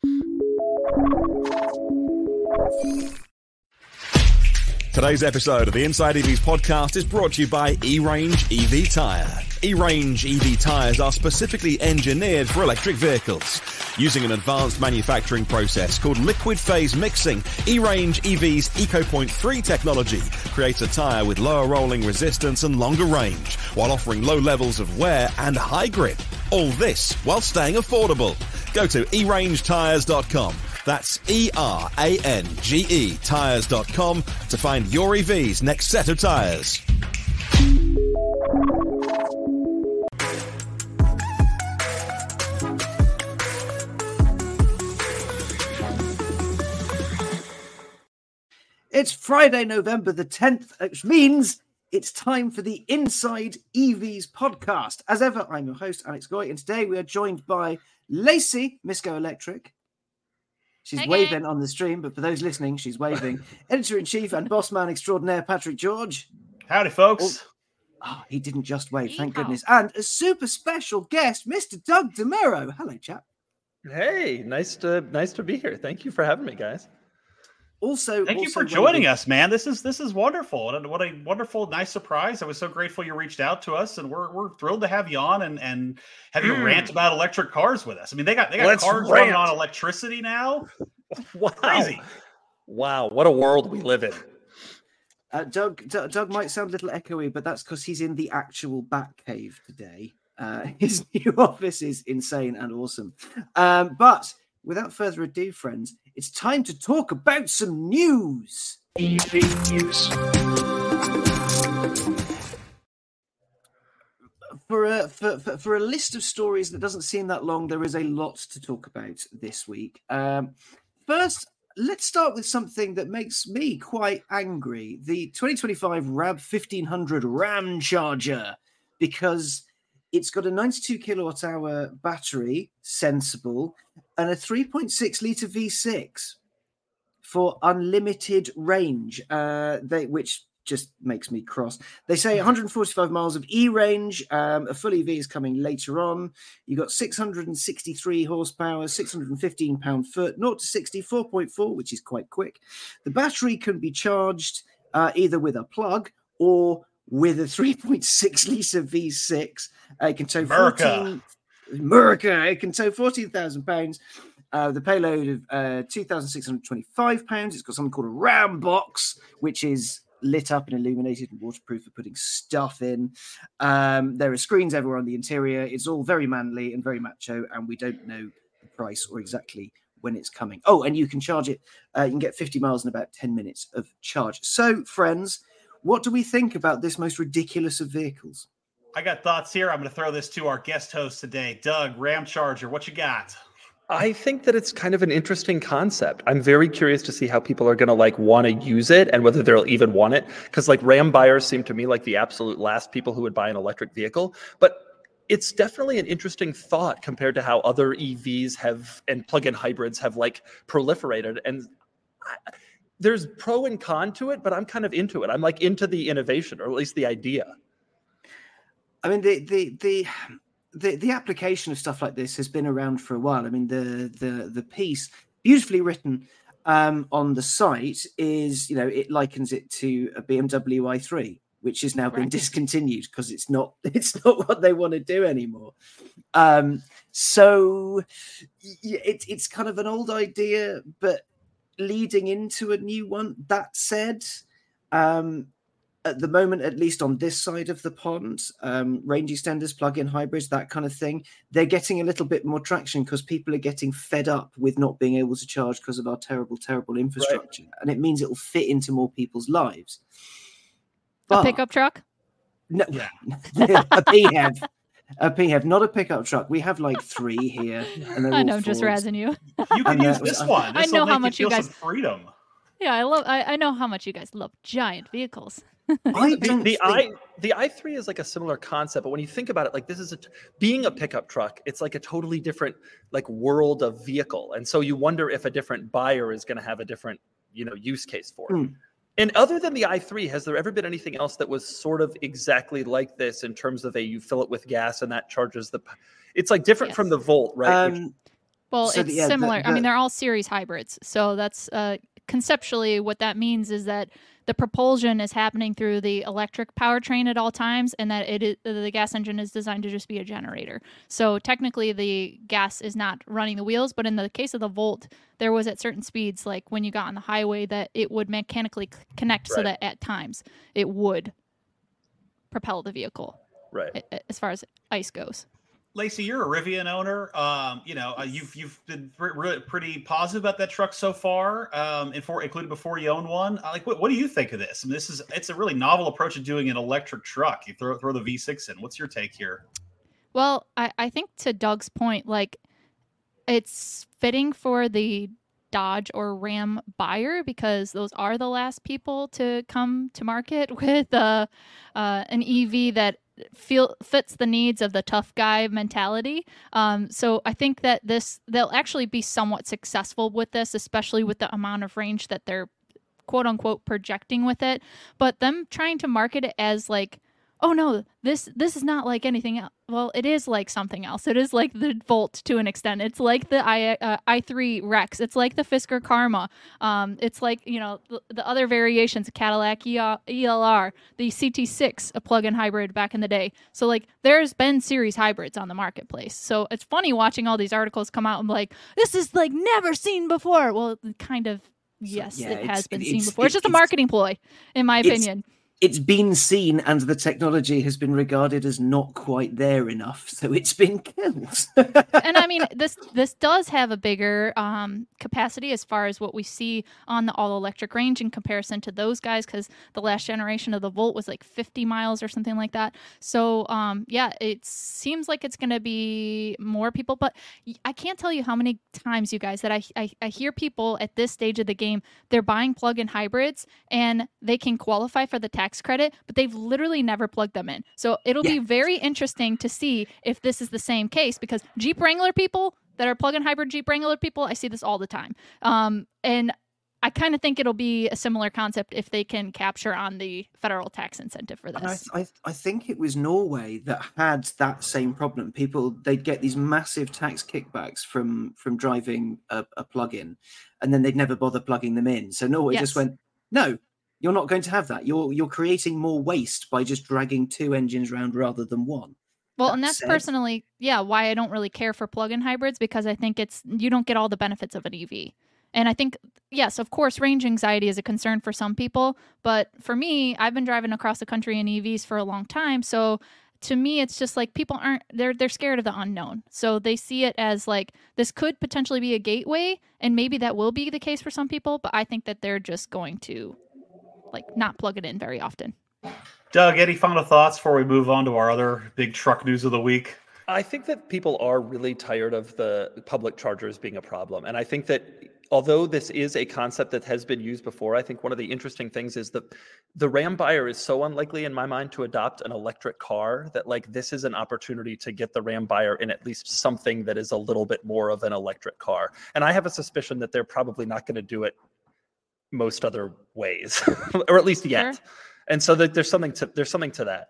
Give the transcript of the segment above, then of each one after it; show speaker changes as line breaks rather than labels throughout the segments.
Today's episode of the Inside EVs podcast is brought to you by eRange EV Tyre. eRange EV tyres are specifically engineered for electric vehicles. Using an advanced manufacturing process called liquid phase mixing, eRange EV's EcoPoint 3 technology creates a tyre with lower rolling resistance and longer range, while offering low levels of wear and high grip. All this while staying affordable. Go to erangetires.com. That's ERANGE tyres.com to find your EV's next set of tyres.
It's Friday, November the 10th, which means it's time for the Inside EVs podcast. As ever, I'm your host, Alex Goy, and today we are joined by Lacey, Misco Electric. She's waving on the stream, but for those listening, she's waving. Editor-in-Chief and boss man extraordinaire, Patrick George.
Howdy, folks.
He didn't just wave, thank goodness. And a super special guest, Mr. Doug DeMuro. Hello, chap.
Hey, nice to be here. Thank you for having me, guys.
Thank you for joining us, man. This is wonderful. And what a wonderful, nice surprise. I was so grateful you reached out to us, and we're thrilled to have you on and have you rant about electric cars with us. I mean, they got cars running on electricity now.
Wow.
Crazy.
Wow, what a world we live in.
Doug might sound a little echoey, but that's because he's in the actual Batcave today. His new office is insane and awesome. But without further ado, friends, it's time to talk about some news. EV news. For a list of stories that doesn't seem that long, there is a lot to talk about this week. First, let's start with something that makes me quite angry. The 2025 RAV 1500 Ram Charger, because it's got a 92 kilowatt hour battery, sensible, and a 3.6 litre V6 for unlimited range, which just makes me cross. They say 145 miles of E-range. A full EV is coming later on. You got 663 horsepower, 615 pound-foot, 0 to 60, 4.4, which is quite quick. The battery can be charged either with a plug or with a 3.6 litre V6. It can tow 14,000 pounds. The payload of 2,625 pounds. It's got something called a Ram box, which is lit up and illuminated and waterproof for putting stuff in. There are screens everywhere on the interior. It's all very manly and very macho, and we don't know the price or exactly when it's coming. Oh, and you can charge it. You can get 50 miles in about 10 minutes of charge. So, friends, what do we think about this most ridiculous of vehicles?
I got thoughts here. I'm going to throw this to our guest host today, Doug, Ram Charger. What you got?
I think that it's kind of an interesting concept. I'm very curious to see how people are going to want to use it and whether they'll even want it. Because Ram buyers seem to me like the absolute last people who would buy an electric vehicle. But it's definitely an interesting thought compared to how other EVs have and plug-in hybrids have proliferated. And there's pro and con to it, but I'm kind of into it. I'm into the innovation, or at least the idea.
I mean, the application of stuff like this has been around for a while. I mean, the piece, beautifully written on the site, is, it likens it to a BMW i3, which is now been discontinued because it's not what they want to do anymore. So it's kind of an old idea, but leading into a new one. That said, at the moment, at least on this side of the pond, range extenders, plug-in hybrids, that kind of thing, they're getting a little bit more traction because people are getting fed up with not being able to charge because of our terrible, terrible infrastructure. Right. And it means it will fit into more people's lives. But,
a pickup truck?
No, a PHEV. A PHEV, not a pickup truck. We have 3 here. And
I know, I'm just razzing you.
You can use this one.
I know how much you guys
freedom.
Yeah, I know how much you guys love giant vehicles.
The i3 is a similar concept, but when you think about it, this is being a pickup truck, it's a totally different world of vehicle, and so you wonder if a different buyer is going to have a different use case for it. And other than the i3, has there ever been anything else that was sort of exactly like this in terms of you fill it with gas and that charges it's different from the Volt, right?
Well, so it's similar. I mean, they're all series hybrids. So that's conceptually what that means is that the propulsion is happening through the electric powertrain at all times, and that the gas engine is designed to just be a generator. So technically the gas is not running the wheels, but in the case of the Volt, there was at certain speeds, like when you got on the highway, that it would mechanically connect so that at times it would propel the vehicle.
Right.
As far as ICE goes.
Lacey, you're a Rivian owner. You've been pretty positive about that truck so far, including before you own one. What do you think of this? I mean, it's a really novel approach to doing an electric truck. You throw the V6 in. What's your take here?
Well, I think to Doug's point, like it's fitting for the Dodge or Ram buyer because those are the last people to come to market with an EV that fits the needs of the tough guy mentality. So I think that they'll actually be somewhat successful with this, especially with the amount of range that they're quote unquote projecting with it. But them trying to market it as like, oh no, this is not like anything else. Well, it is like something else. It is like the Volt to an extent. It's like the i3 Rex. It's like the Fisker Karma. It's like, the other variations, Cadillac ELR, the CT6, a plug-in hybrid back in the day. So like there's been series hybrids on the marketplace. So it's funny watching all these articles come out and like, this is like never seen before. Well, kind of, yes, it has been seen before. It's just a marketing ploy, in my opinion.
It's been seen and the technology has been regarded as not quite there enough, so it's been killed.
And I mean, this does have a bigger capacity as far as what we see on the all-electric range in comparison to those guys, because the last generation of the Volt was like 50 miles or something like that. So, it seems like it's going to be more people, but I can't tell you how many times, you guys, that I hear people at this stage of the game, they're buying plug-in hybrids and they can qualify for the tax credit, but they've literally never plugged them in. So it'll be very interesting to see if this is the same case, because Jeep Wrangler people that are plug-in hybrid Jeep Wrangler people, I see this all the time. And I kind of think it'll be a similar concept if they can capture on the federal tax incentive for this.
I think it was Norway that had that same problem. They'd get these massive tax kickbacks from driving a plug-in, and then they'd never bother plugging them in. So Norway just went, no, you're not going to have that. You're creating more waste by just dragging two engines around rather than one.
Well, and that's personally, why I don't really care for plug-in hybrids, because I think you don't get all the benefits of an EV. And I think, yes, of course, range anxiety is a concern for some people. But for me, I've been driving across the country in EVs for a long time. So to me, it's just like people they're scared of the unknown. So they see it as like, this could potentially be a gateway. And maybe that will be the case for some people. But I think that they're just going to not plug it in very often.
Doug, any final thoughts before we move on to our other big truck news of the week?
I think that people are really tired of the public chargers being a problem. And I think that although this is a concept that has been used before, I think one of the interesting things is that the Ram buyer is so unlikely in my mind to adopt an electric car that this is an opportunity to get the Ram buyer in at least something that is a little bit more of an electric car. And I have a suspicion that they're probably not going to do it most other ways, or at least yet. Sure. And so there's something to that.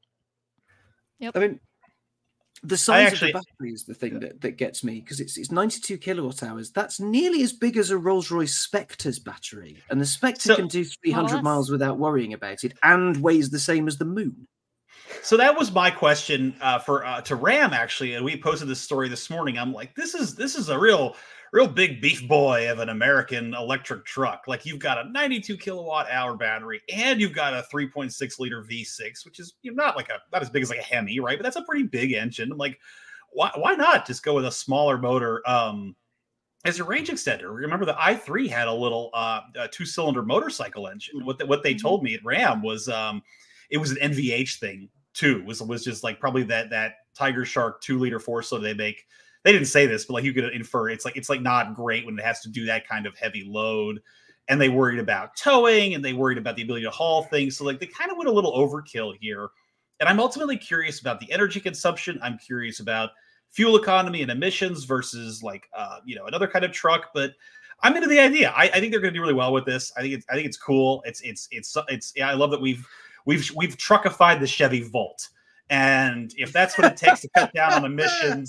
Yep.
I mean, the size of the battery is the thing that gets me, because it's 92 kilowatt hours. That's nearly as big as a Rolls-Royce Spectre's battery, and the Spectre can do 300 miles without worrying about it, and weighs the same as the moon.
So that was my question to Ram, actually, and we posted this story this morning. I'm like, this is a real big beef boy of an American electric truck. Like, you've got a 92 kilowatt hour battery and you've got a 3.6 liter V6, which is not as big as like a Hemi, right? But that's a pretty big engine. I'm like, why not just go with a smaller motor as your range extender? Remember, the i3 had a little 2-cylinder motorcycle engine. What they told me at Ram was it was an NVH thing too. Was just like probably that Tiger Shark 2-liter 4-cylinder they make. They didn't say this, but you could infer it's like not great when it has to do that kind of heavy load. And they worried about towing, and they worried about the ability to haul things. So they kind of went a little overkill here. And I'm ultimately curious about the energy consumption. I'm curious about fuel economy and emissions versus another kind of truck. But I'm into the idea. I think they're going to do really well with this. I think it's cool. I love that we've truckified the Chevy Volt. And if that's what it takes to cut down on emissions,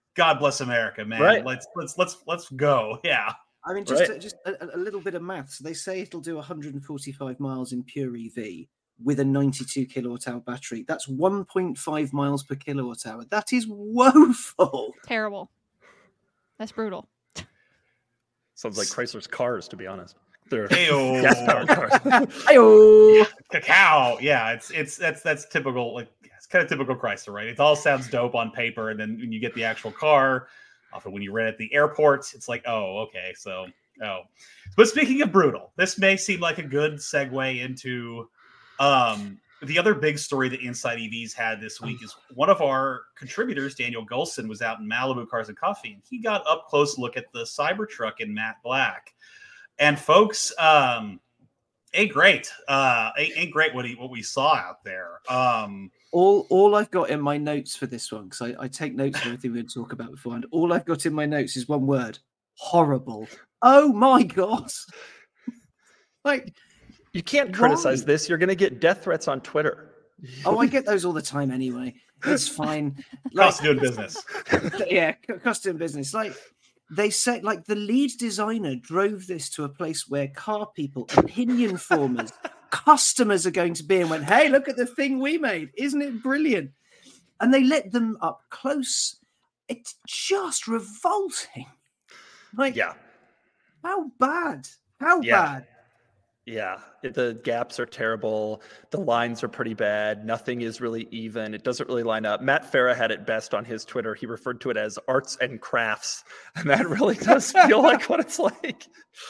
God bless America, man.
Right.
Let's go. Yeah.
I mean, just a little bit of maths. They say it'll do 145 miles in pure EV with a 92 kilowatt hour battery. That's 1.5 miles per kilowatt hour. That is woeful.
Terrible. That's brutal.
Sounds like Chrysler's cars, to be honest. They're
Hey-o.
gas-powered cars.
Hey-o.
Cacao. Yeah, that's typical. Like, it's kind of typical Chrysler, right? It all sounds dope on paper, and then when you get the actual car, often when you rent at the airports, it's like, oh, okay, so But speaking of brutal, this may seem like a good segue into the other big story that Inside EVs had this week is one of our contributors, Daniel Gulson, was out in Malibu Cars and Coffee, and he got up close look at the Cybertruck in matte black. And folks, ain't great what we saw out there.
All I've got in my notes for this one, because I take notes of everything we're going to talk about beforehand. All I've got in my notes is one word: horrible. Oh my god! Like,
you can't criticize this. You're going to get death threats on Twitter.
Oh, I get those all the time anyway. It's fine. Like,
cost doing business.
Yeah, cost doing business. Like, they say, like, the lead designer drove this to a place where car people, opinion formers, customers are going to be and went, hey, look at the thing we made. Isn't it brilliant? And they let them up close. It's just revolting. Like,
yeah.
How bad? How bad?
Yeah, the gaps are terrible. The lines are pretty bad. Nothing is really even. It doesn't really line up. Matt Farah had it best on his Twitter. He referred to it as arts and crafts. And that really does feel like what it's like.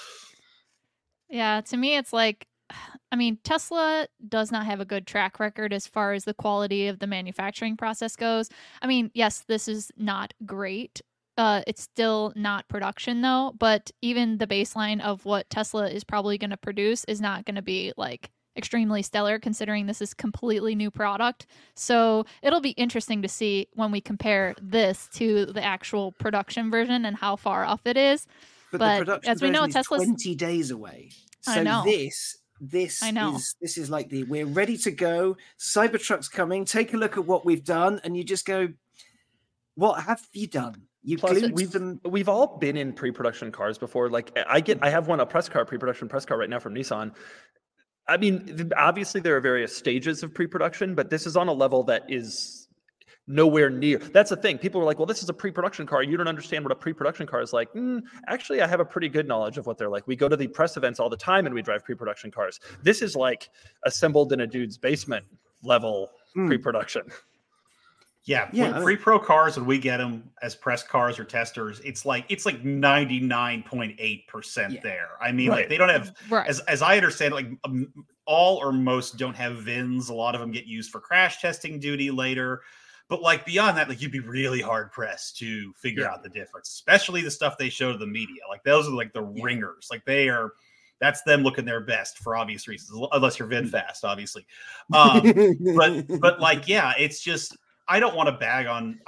Yeah, to me, it's like, I mean, Tesla does not have a good track record as far as the quality of the manufacturing process goes. I mean, yes, this is not great. It's still not production though, but even the baseline of what Tesla is probably going to produce is not going to be like extremely stellar considering this is completely new product. So it'll be interesting to see when we compare this to the actual production version and how far off it is.
But the production
as we know,
version is
Tesla's
20 days away. So
I know.
This is like we're ready to go. Cybertruck's coming. Take a look at what we've done, and you just go, what have you done?
We've all been in pre-production cars before. Like I have a pre-production press car right now from Nissan. I mean, obviously there are various stages of pre-production, but this is on a level that is nowhere near. That's the thing. People were like, well, this is a pre-production car. You don't understand what a pre-production car is like. Actually, I have a pretty good knowledge of what they're like. We go to the press events all the time and we drive pre-production cars. This is like assembled in a dude's basement level pre-production.
Yeah, pre-pro cars, when we get them as press cars or testers, it's like 99.8% there. I mean, like they don't have, as I understand, like all or most don't have VINs. A lot of them get used for crash testing duty later. But like beyond that, like you'd be really hard pressed to figure out the difference, especially the stuff they show to the media. Like those are like the ringers. Like that's them looking their best for obvious reasons, unless you're VinFast, obviously. But like, yeah, it's just. I don't want to bag on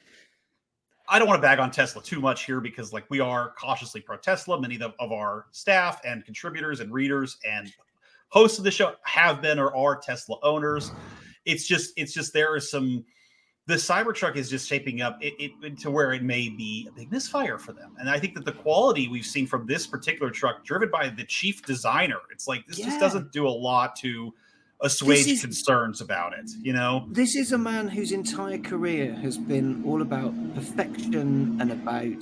Tesla too much here because like we are cautiously pro Tesla. Many of our staff and contributors and readers and hosts of the show have been or are Tesla owners. It's just there is some. The Cybertruck is just shaping up it to where it may be a big misfire for them. And I think that the quality we've seen from this particular truck, driven by the chief designer, it's like this just doesn't do a lot to assuage concerns about it, you know?
This is a man whose entire career has been all about perfection and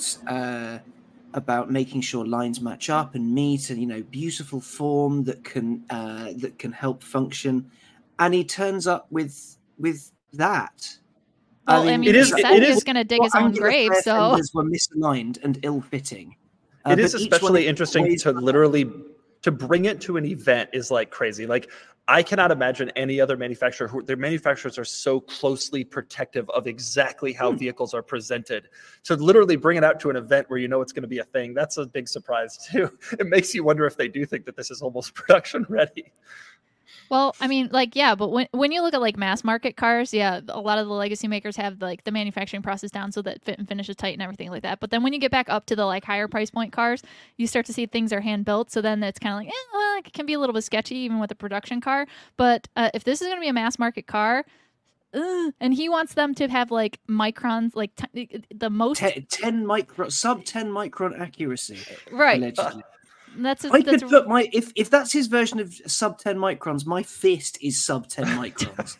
about making sure lines match up and meet, and beautiful form that can help function. And he turns up with that.
Well, I mean, he said he was going to dig his own grave, so
were misaligned and ill-fitting.
It is especially interesting to literally to bring it to an event is like crazy. Like I cannot imagine any other manufacturer their manufacturers are so closely protective of exactly how vehicles are presented. To literally bring it out to an event where you know it's going to be a thing, that's a big surprise too. It makes you wonder if they do think that this is almost production ready.
Well, I mean, like, yeah, but when you look at like mass market cars, a lot of the legacy makers have like the manufacturing process down so that fit and finish is tight and everything like that. But then when you get back up to the like higher price point cars, you start to see things are hand built. So then it's kind of like, it can be a little bit sketchy even with a production car. But if this is going to be a mass market car, and he wants them to have like microns, like the most
10 micron, sub 10 micron accuracy,
right?
Allegedly.
I
could put my if that's his version of sub 10 microns, my fist is sub 10 microns.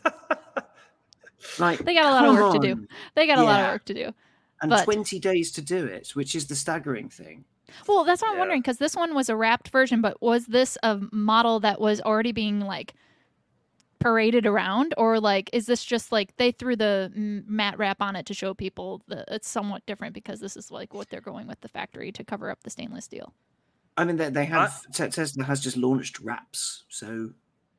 Like
they got a lot of work to do. They got a lot of work to do,
and 20 days to do it, which is the staggering thing.
Well, that's what I'm wondering, because this one was a wrapped version, but was this a model that was already being like paraded around, or like is this just like they threw the matte wrap on it to show people that it's somewhat different because this is like what they're going with the factory to cover up the stainless steel?
I mean, they have Tesla has just launched wraps, so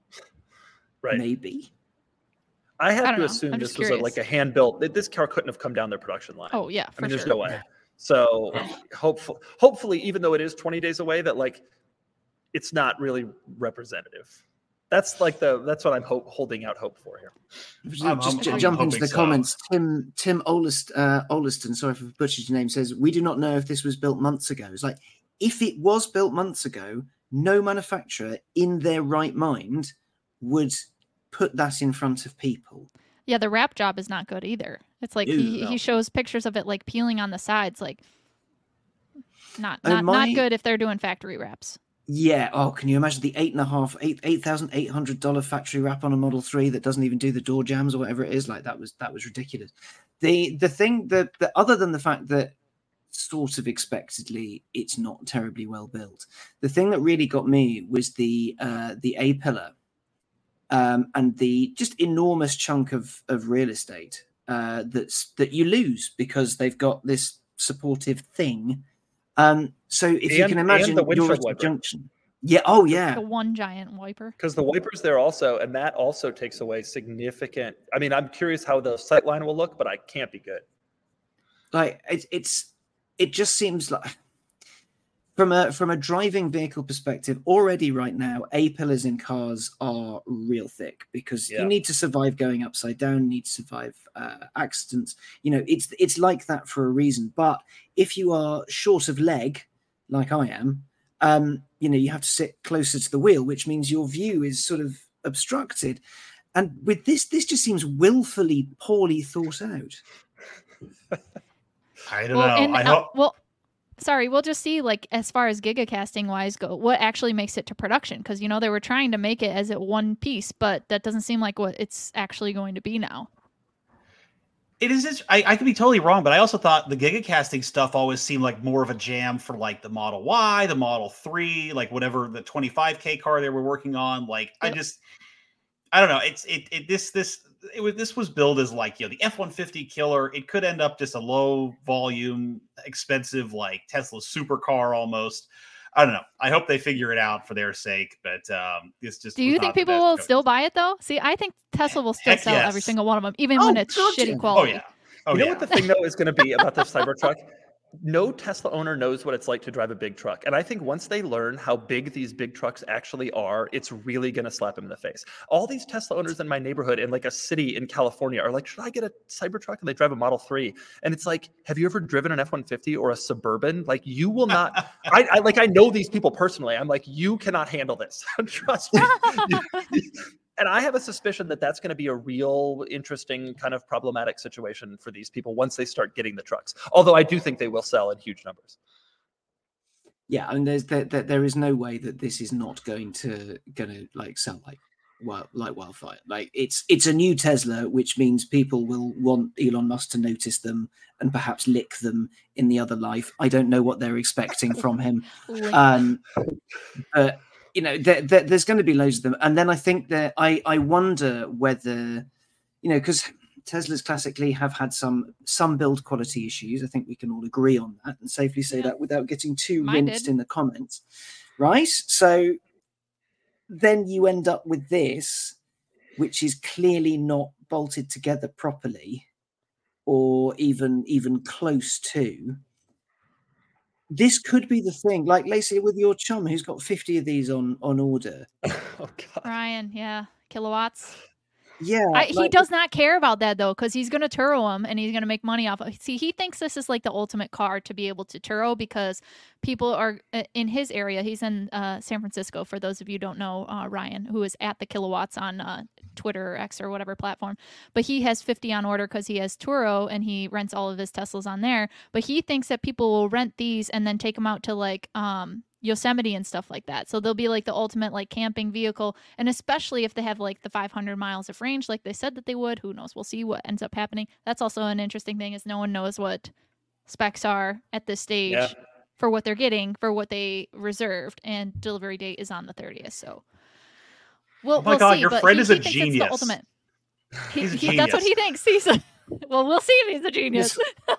maybe.
I have to assume this was like a hand built. This car couldn't have come down their production line.
Oh yeah,
I mean, there's no way. So hopefully, even though it is 20 days away, that like it's not really representative. That's what I'm holding out hope for here.
Just jump into the comments. Tim Oleston, sorry if I butchered your name, says we do not know if this was built months ago. It's like, if it was built months ago, no manufacturer in their right mind would put that in front of people.
Yeah, the wrap job is not good either. It's like he shows pictures of it like peeling on the sides, like not good if they're doing factory wraps.
Yeah. Oh, can you imagine the $8,800 factory wrap on a Model 3 that doesn't even do the door jambs or whatever it is? Like that was ridiculous. The thing that other than the fact that sort of expectedly it's not terribly well built, the thing that really got me was the A-pillar and the just enormous chunk of real estate that you lose because they've got this supportive thing. So if you can imagine the windshield junction. Yeah. Oh, yeah.
The one giant wiper.
Because the wiper's there also, and that also takes away significant. I mean, I'm curious how the sight line will look, but I can't be good.
Like it just seems like from a driving vehicle perspective, already right now, A-pillars in cars are real thick because you need to survive going upside down, need to survive accidents. You know, it's like that for a reason. But if you are short of leg, like I am, you know, you have to sit closer to the wheel, which means your view is sort of obstructed. And with this just seems willfully poorly thought out.
I don't know.
Sorry, we'll just see, like, as far as gigacasting wise go, what actually makes it to production. Because, you know, they were trying to make it as a one piece, but that doesn't seem like what it's actually going to be now.
It is. I could be totally wrong, but I also thought the gigacasting stuff always seemed like more of a jam for like the Model Y, the Model 3, like whatever the 25K car they were working on. Like, I don't know. This was billed as like, you know, the F-150 killer. It could end up just a low volume, expensive, like Tesla supercar almost. I don't know. I hope they figure it out for their sake, but it's just.
Do you think people will still buy it though? See, I think Tesla will still sell every single one of them, even when it's shitty quality.
Oh yeah.
You know what the thing though is going to be about the Cybertruck? No Tesla owner knows what it's like to drive a big truck. And I think once they learn how big these big trucks actually are, it's really going to slap them in the face. All these Tesla owners in my neighborhood in like a city in California are like, should I get a Cybertruck? And they drive a Model 3. And it's like, have you ever driven an F-150 or a Suburban? Like you will not, I know these people personally. I'm like, you cannot handle this. Trust me. And I have a suspicion that that's going to be a real interesting kind of problematic situation for these people once they start getting the trucks. Although I do think they will sell in huge numbers.
Yeah, I mean, there is no way that this is not going to like sell like wildfire. Like it's a new Tesla, which means people will want Elon Musk to notice them and perhaps lick them in the other life. I don't know what they're expecting from him. But you know, there's going to be loads of them. And then I think that I wonder whether, you know, because Teslas classically have had some build quality issues. I think we can all agree on that and safely say that without getting too rinsed in the comments. Right? So then you end up with this, which is clearly not bolted together properly or even close to. This could be the thing, like Lacey with your chum who's got 50 of these on order.
Oh God,
Ryan, kilowatts.
Yeah,
he does not care about that though, because he's going to Turo them and he's going to make money off of. See, he thinks this is like the ultimate car to be able to Turo because people are in his area. He's in San Francisco. For those of you who don't know, Ryan, who is at the kilowatts on Twitter or X or whatever platform. But he has 50 on order because he has Turo and he rents all of his Teslas on there. But he thinks that people will rent these and then take them out to like Yosemite and stuff like that. So they'll be like the ultimate like camping vehicle. And especially if they have like the 500 miles of range like they said that they would. Who knows? We'll see what ends up happening. That's also an interesting thing, is no one knows what specs are at this stage for what they're getting, for what they reserved, and delivery date is on the 30th. So we'll
God,
see,
your friend is a genius.
It's the ultimate.
He's a genius.
That's what he thinks. Well, we'll see if he's a genius.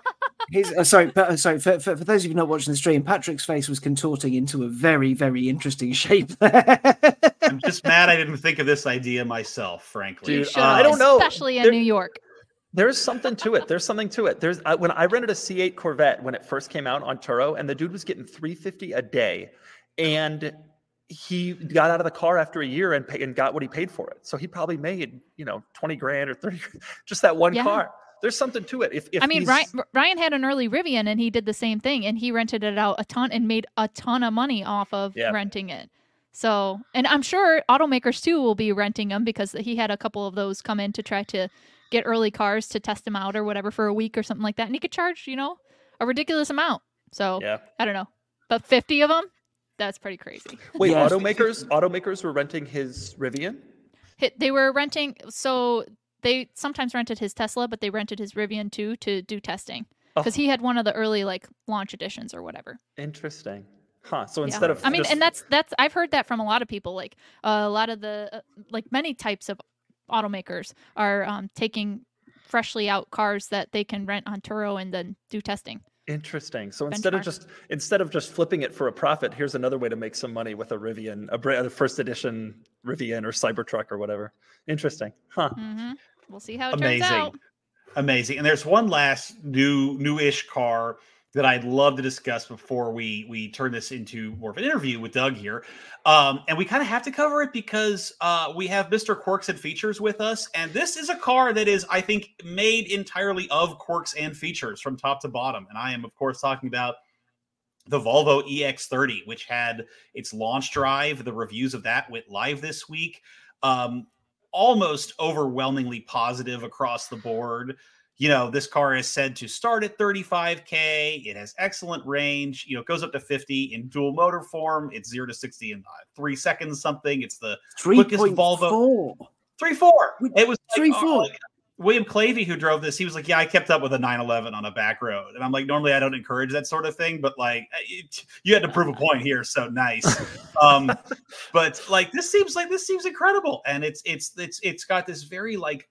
Sorry. For those of you not watching the stream, Patrick's face was contorting into a very, very interesting shape there.
I'm just mad I didn't think of this idea myself, frankly.
Dude,
I don't know.
Especially in New York.
There's something to it. There's when I rented a C8 Corvette when it first came out on Turo, and the dude was getting $350 a day, and he got out of the car after a year and got what he paid for it. So he probably made, $20 grand or 30, just that one car. There's something to it.
Ryan had an early Rivian and he did the same thing, and he rented it out a ton and made a ton of money off of renting it. So, and I'm sure automakers too will be renting them, because he had a couple of those come in to try to get early cars to test them out or whatever for a week or something like that. And he could charge, a ridiculous amount. So I don't know, but 50 of them, that's pretty crazy.
Wait, automakers were renting his Rivian?
They were renting. So they sometimes rented his Tesla, but they rented his Rivian too to do testing, because he had one of the early like launch editions or whatever.
Interesting. Huh. So instead of,
and that's I've heard that from a lot of people. Like a lot of the like many types of automakers are taking freshly out cars that they can rent on Turo and then do testing.
Interesting. So instead of just flipping it for a profit, here's another way to make some money with a Rivian, a first edition Rivian or Cybertruck or whatever. Interesting. Huh.
Mm-hmm. We'll see how it turns out.
Amazing. And there's one last newish car that I'd love to discuss before we turn this into more of an interview with Doug here. And we kind of have to cover it because we have Mr. Quirks and Features with us. And this is a car that is, I think, made entirely of quirks and features from top to bottom. And I am, of course, talking about the Volvo EX30, which had its launch drive. The reviews of that went live this week. Almost overwhelmingly positive across the board. This car is said to start at 35K. It has excellent range. It goes up to 50 in dual motor form. It's 0 to 60 in 3 seconds something. It's the quickest Volvo. 3.4. It was
3.4.
William Clavey, who drove this, he was like, yeah, I kept up with a 911 on a back road. And I'm like, normally I don't encourage that sort of thing, but like you had to prove a point here. So nice. But like, this seems incredible. And it's got this very like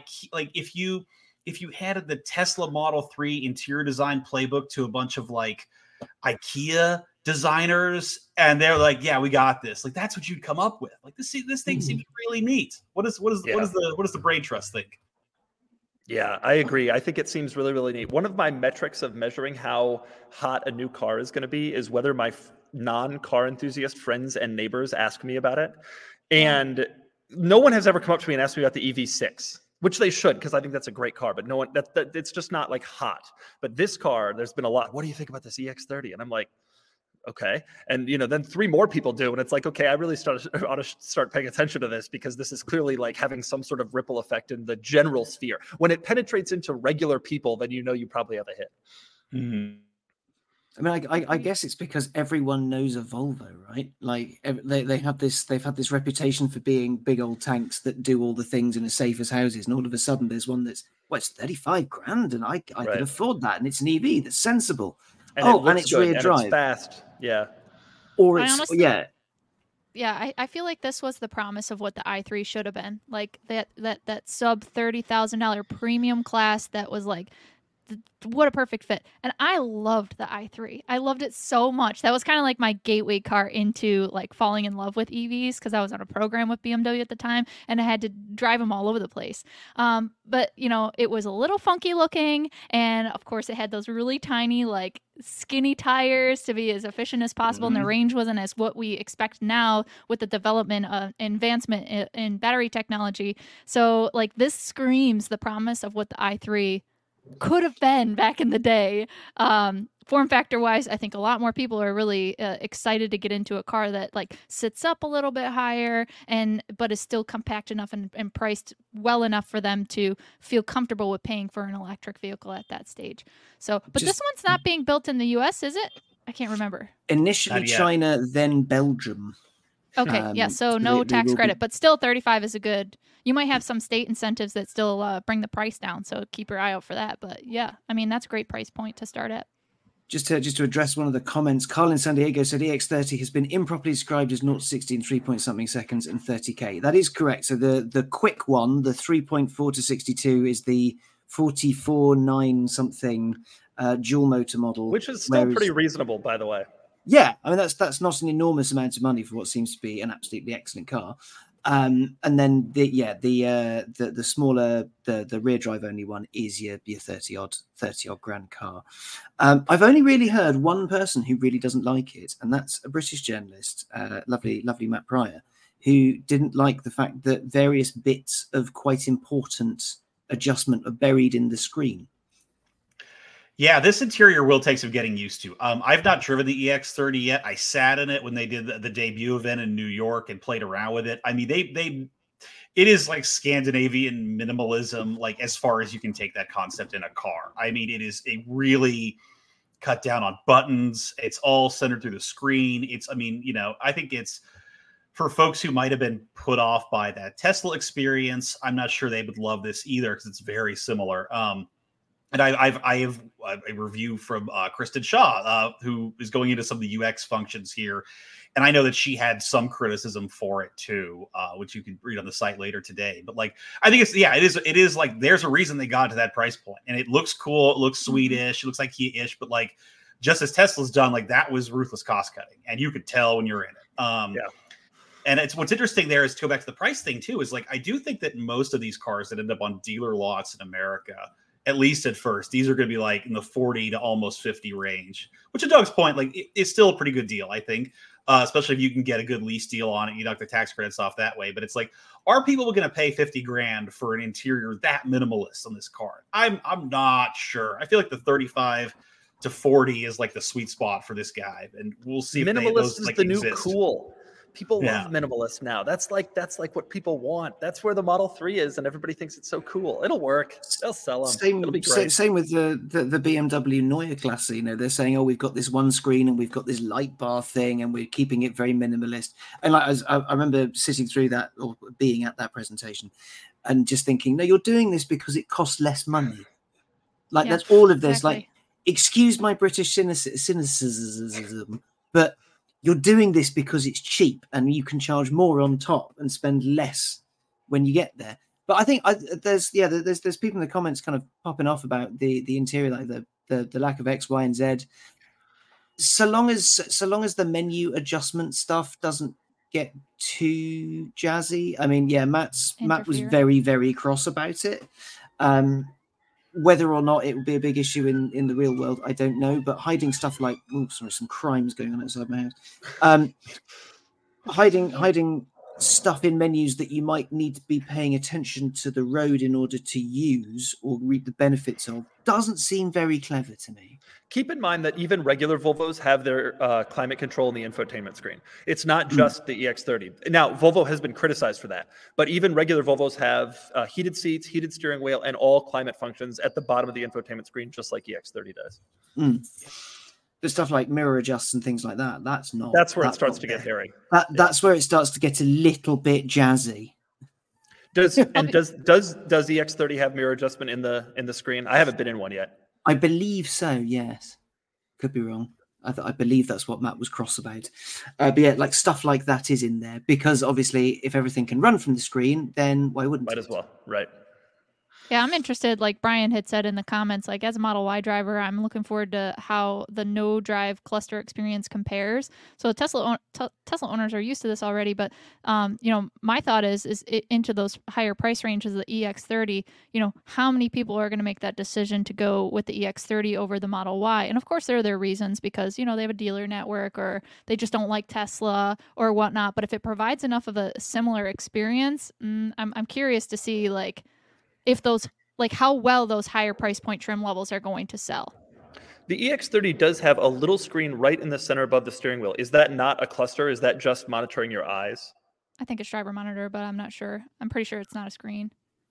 if you had the Tesla Model 3 interior design playbook to a bunch of like IKEA designers, and they're like, yeah, we got this. Like, that's what you'd come up with. Like this thing seems really neat. What does the brain trust think?
Yeah, I agree. I think it seems really, really neat. One of my metrics of measuring how hot a new car is going to be is whether my non-car enthusiast friends and neighbors ask me about it. And no one has ever come up to me and asked me about the EV6. Which they should, because I think that's a great car, but no one, that it's just not like hot. But this car, there's been a lot. What do you think about this EX30? And I'm like, okay. And then 3 more people do, and it's like, okay, I really ought to start paying attention to this, because this is clearly like having some sort of ripple effect in the general sphere. When it penetrates into regular people, then you probably have a hit.
Mm-hmm. I mean, I guess it's because everyone knows a Volvo, right? Like they've had this reputation for being big old tanks that do all the things in as safe as houses, and all of a sudden there's one that's it's 35 grand, and I can afford that, and it's an EV that's sensible.
And
it's rear drive,
it's fast,
or it's
Yeah, I feel like this was the promise of what the i3 should have been, like that sub $30,000 premium class that was like. What a perfect fit. And I loved the i3. I loved it so much. That was kind of like my gateway car into like falling in love with EVs, because I was on a program with BMW at the time and I had to drive them all over the place. But it was a little funky looking, and of course it had those really tiny like skinny tires to be as efficient as possible, and the range wasn't as what we expect now with the development of advancement in battery technology. So like this screams the promise of what the i3 could have been back in the day. form factor wise, I think a lot more people are really excited to get into a car that like sits up a little bit higher but is still compact enough and priced well enough for them to feel comfortable with paying for an electric vehicle at that stage. So, but this one's not being built in the US, is it? I can't remember.
Initially China, then Belgium.
Okay, yeah, so no tax credit, but still 35 is a good. You might have some state incentives that still bring the price down, so keep your eye out for that. But yeah, I mean, that's a great price point to start at.
Just to address one of the comments, Carl in San Diego said EX30 has been improperly described as 0-60 in 3-point-something seconds and 30k. That is correct. So the quick one, the 3.4 to 62, is the 44.9 something dual motor model,
which is still pretty reasonable, by the way.
Yeah, I mean that's not an enormous amount of money for what seems to be an absolutely excellent car. And then the smaller the rear drive only one is your 30 odd grand car. I've only really heard one person who really doesn't like it, and that's a British journalist, lovely Matt Pryor, who didn't like the fact that various bits of quite important adjustment are buried in the screen.
Yeah, this interior will take some getting used to. I've not driven the EX30 yet. I sat in it when they did the debut event in New York and played around with it. I mean, it is like Scandinavian minimalism, like as far as you can take that concept in a car. I mean, it is a really cut down on buttons. It's all centered through the screen. I think it's for folks who might have been put off by that Tesla experience. I'm not sure they would love this either because it's very similar. And I have a review from Kristen Shaw, who is going into some of the UX functions here. And I know that she had some criticism for it too, which you can read on the site later today. But like, I think it is like, there's a reason they got to that price point. And it looks cool. It looks Swedish. It looks like Kia-ish. But like, just as Tesla's done, like that was ruthless cost cutting. And you could tell when you're in it. And what's interesting there is to go back to the price thing too, is like, I do think that most of these cars that end up on dealer lots in America, at least at first, these are going to be like in the 40 to almost 50 range, which at Doug's point, like it's still a pretty good deal, I think, especially if you can get a good lease deal on it. You knock the tax credits off that way. But it's like, are people going to pay 50 grand for an interior that minimalist on this car? I'm not sure. I feel like the 35 to 40 is like the sweet spot for this guy. And we'll see if
minimalist is
like
the
exist.
New cool. People love minimalist now. That's like what people want. That's where the Model 3 is, and everybody thinks it's so cool. It'll work. They'll sell them. It'll be great.
Same with the BMW Neue Klasse. You know, they're saying, "Oh, we've got this one screen and we've got this light bar thing, and we're keeping it very minimalist." And like, I remember sitting through that or being at that presentation, and just thinking, "No, you're doing this because it costs less money." Like that's all of this. Exactly. Like, excuse my British cynicism, but you're doing this because it's cheap and you can charge more on top and spend less when you get there. But I think there's people in the comments kind of popping off about the interior, like the lack of X, Y, and Z. So long as the menu adjustment stuff doesn't get too jazzy. I mean, Matt was very, very cross about it. Whether or not it would be a big issue in the real world, I don't know. But hiding stuff like, some crimes going on outside my house. Hiding stuff in menus that you might need to be paying attention to the road in order to use or reap the benefits of doesn't seem very clever to me.
Keep in mind that even regular Volvos have their climate control in the infotainment screen. It's not just the EX30. Now, Volvo has been criticized for that, but even regular Volvos have heated seats, heated steering wheel, and all climate functions at the bottom of the infotainment screen, just like EX30 does.
The stuff like mirror adjusts and things like that, that's
where it starts to get hairy.
That's where it starts to get a little bit jazzy.
Does the EX30 have mirror adjustment in the screen? I haven't been in one yet.
I believe so, yes. Could be wrong. I believe that's what Matt was cross about. But yeah, like stuff like that is in there because obviously if everything can run from the screen, then why wouldn't it?
Might as well, right.
Yeah, I'm interested, like Brian had said in the comments, like as a Model Y driver, I'm looking forward to how the no drive cluster experience compares. So Tesla owners are used to this already, but my thought is into those higher price ranges of the EX30, how many people are going to make that decision to go with the EX30 over the Model Y? And of course there are their reasons because, they have a dealer network or they just don't like Tesla or whatnot. But if it provides enough of a similar experience, I'm curious to see if those, how well those higher price point trim levels are going to sell.
The EX30 does have a little screen right in the center above the steering wheel. Is that not a cluster? Is that just monitoring your eyes?
I think it's driver monitor, but I'm not sure. I'm pretty sure it's not a screen.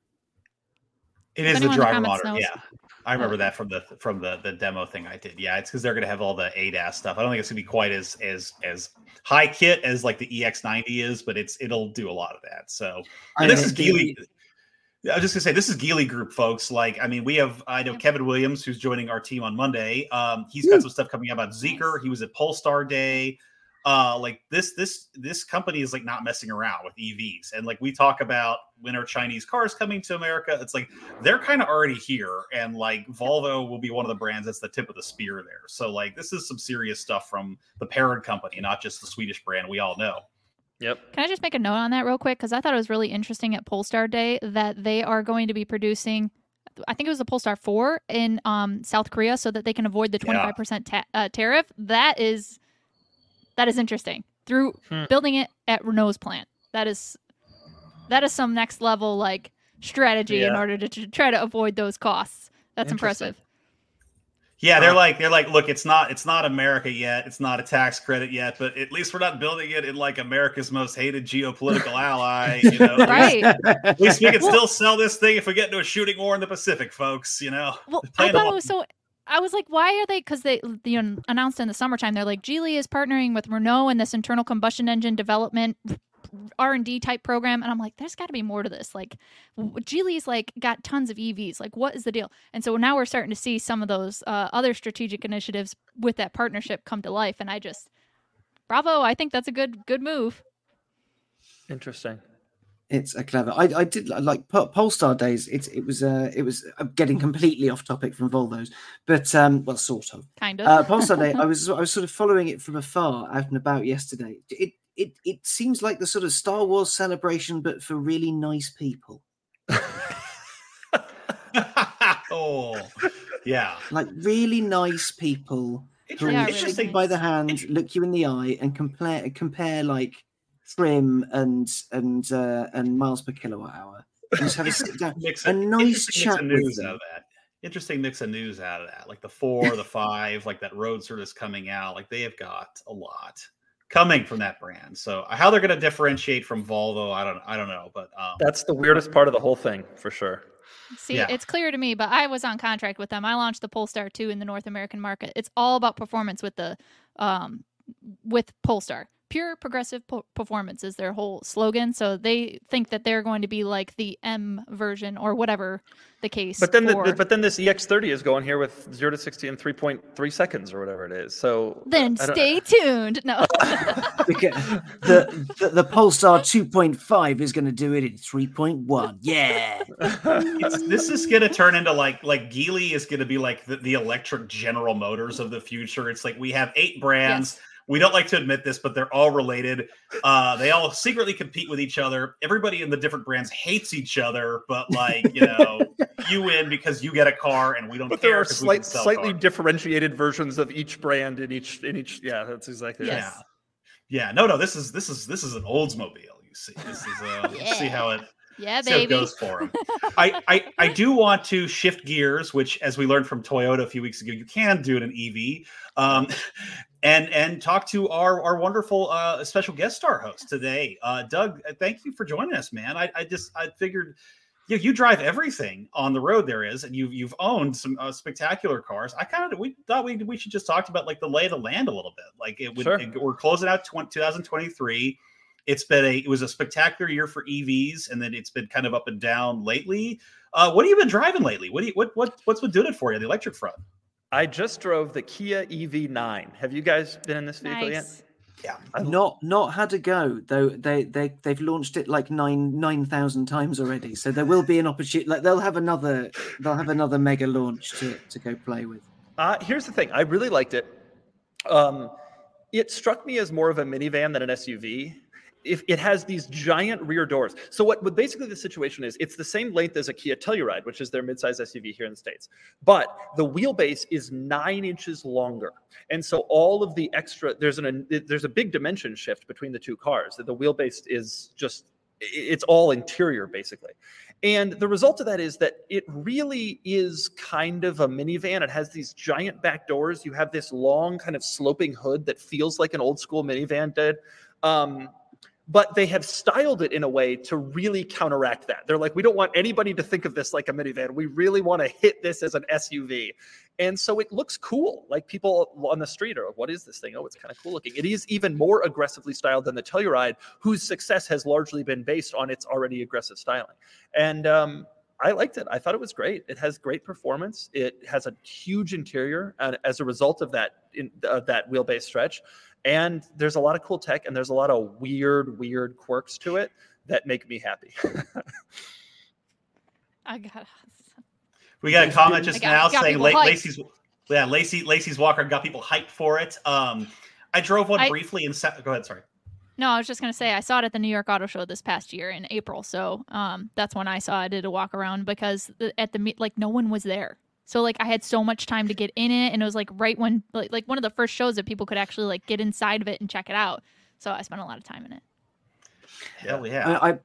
It is the driver monitor. Yeah, I remember that from the demo thing I did. Yeah, it's because they're going to have all the ADAS stuff. I don't think it's going to be quite as high kit as like the EX90 is, but it'll do a lot of that. So this is Geely. I was just gonna say, this is Geely Group, folks. Like, I mean, I know Kevin Williams, who's joining our team on Monday. He's got some stuff coming out about Zeekr. He was at Polestar Day. Like this company is like not messing around with EVs. And like we talk about when are Chinese cars coming to America, it's like they're kind of already here. And like Volvo will be one of the brands that's the tip of the spear there. So like this is some serious stuff from the parent company, not just the Swedish brand we all know.
Yep.
Can I just make a note on that real quick? Because I thought it was really interesting at Polestar Day that they are going to be producing, I think it was the Polestar 4 in South Korea so that they can avoid the 25% tariff. That is interesting. Through building it at Renault's plant. That is some next level like strategy in order to try to avoid those costs. That's impressive.
Yeah, they're like, look, it's not America yet. It's not a tax credit yet, but at least we're not building it in like America's most hated geopolitical ally. You know,
right?
At least we can still sell this thing if we get into a shooting war in the Pacific, folks. You know.
Well, I thought it was so. I was like, why are they? Because they announced in the summertime, they're like, Geely is partnering with Renault in this internal combustion engine development R&D type program, and I'm like, there's got to be more to this. Like, Geely's like got tons of EVs. Like, what is the deal? And so now we're starting to see some of those other strategic initiatives with that partnership come to life. And bravo! I think that's a good move.
Interesting.
It's a clever. I did like Polestar days. It was getting completely off topic from Volvos, but well, sort of.
Kind of.
Polestar Day. I was sort of following it from afar, out and about yesterday. It seems like the sort of Star Wars celebration, but for really nice people.
Oh, yeah.
Like really nice people who shake you by the hand, look you in the eye, and compare like trim and miles per kilowatt hour. And just have a sit down, a nice chat with them.
Interesting mix of news out of that. Like the 4, the 5, like that Roadster is coming out. Like they have got a lot coming from that brand. So how they're going to differentiate from Volvo, I don't know, but
that's the weirdest part of the whole thing for sure.
See, it's clear to me, but I was on contract with them. I launched the Polestar 2 in the North American market. It's all about performance with the with Polestar. Pure progressive performance is their whole slogan. So they think that they're going to be like the M version or whatever the case.
But then this EX30 is going here with 0 to 60 in 3.3 seconds or whatever it is. So
then stay tuned. No,
the Polestar 2.5 is going to do it in 3.1. Yeah,
this is going to turn into like Geely is going to be like the electric General Motors of the future. It's like we have 8 brands. Yes. We don't like to admit this, but they're all related. They all secretly compete with each other. Everybody in the different brands hates each other, but like, you know, you win because you get a car and we don't care.
But there are slightly differentiated versions of each brand in each. Yeah, that's exactly right.
Yeah. No, this is an Oldsmobile, you see. This is let's see how it
baby
goes for them. I do want to shift gears, which as we learned from Toyota a few weeks ago, you can do it in EV. And talk to our wonderful special guest star host today, Doug. Thank you for joining us, man. I figured you drive everything on the road there is, and you've owned some spectacular cars. We thought we should just talk about like the lay of the land a little bit. Like we're closing out 2023. It was a spectacular year for EVs, and then it's been kind of up and down lately. What have you been driving lately? What's been doing it for you on the electric front?
I just drove the Kia EV9. Have you guys been in this vehicle yet?
Yeah,
I've not had a go though. They've launched it like 9,000 times already. So there will be an opportunity. Like they'll have another mega launch to go play with.
Here's the thing. I really liked it. It struck me as more of a minivan than an SUV. If it has these giant rear doors. So what basically the situation is, it's the same length as a Kia Telluride, which is their midsize SUV here in the States. But the wheelbase is 9 inches longer. And so all of the extra, there's a big dimension shift between the two cars. The wheelbase is just, it's all interior basically. And the result of that is that it really is kind of a minivan. It has these giant back doors. You have this long kind of sloping hood that feels like an old school minivan did. But they have styled it in a way to really counteract that. They're like, we don't want anybody to think of this like a minivan. We really want to hit this as an SUV. And so it looks cool. Like people on the street are like, what is this thing? Oh, it's kind of cool looking. It is even more aggressively styled than the Telluride, whose success has largely been based on its already aggressive styling. And I liked it. I thought it was great. It has great performance. It has a huge interior as a result of that that wheelbase stretch. And there's a lot of cool tech, and there's a lot of weird quirks to it that make me happy.
We got a comment just now saying Lacey's Walker got people hyped for it. I drove one briefly and go ahead. Sorry.
No, I was just going to say I saw it at the New York Auto Show this past year in April. So that's when I saw it. I did a walk around because at the no one was there. So like I had so much time to get in it, and it was like right when like one of the first shows that people could actually like get inside of it and check it out. So I spent a lot of time in it.
Hell yeah!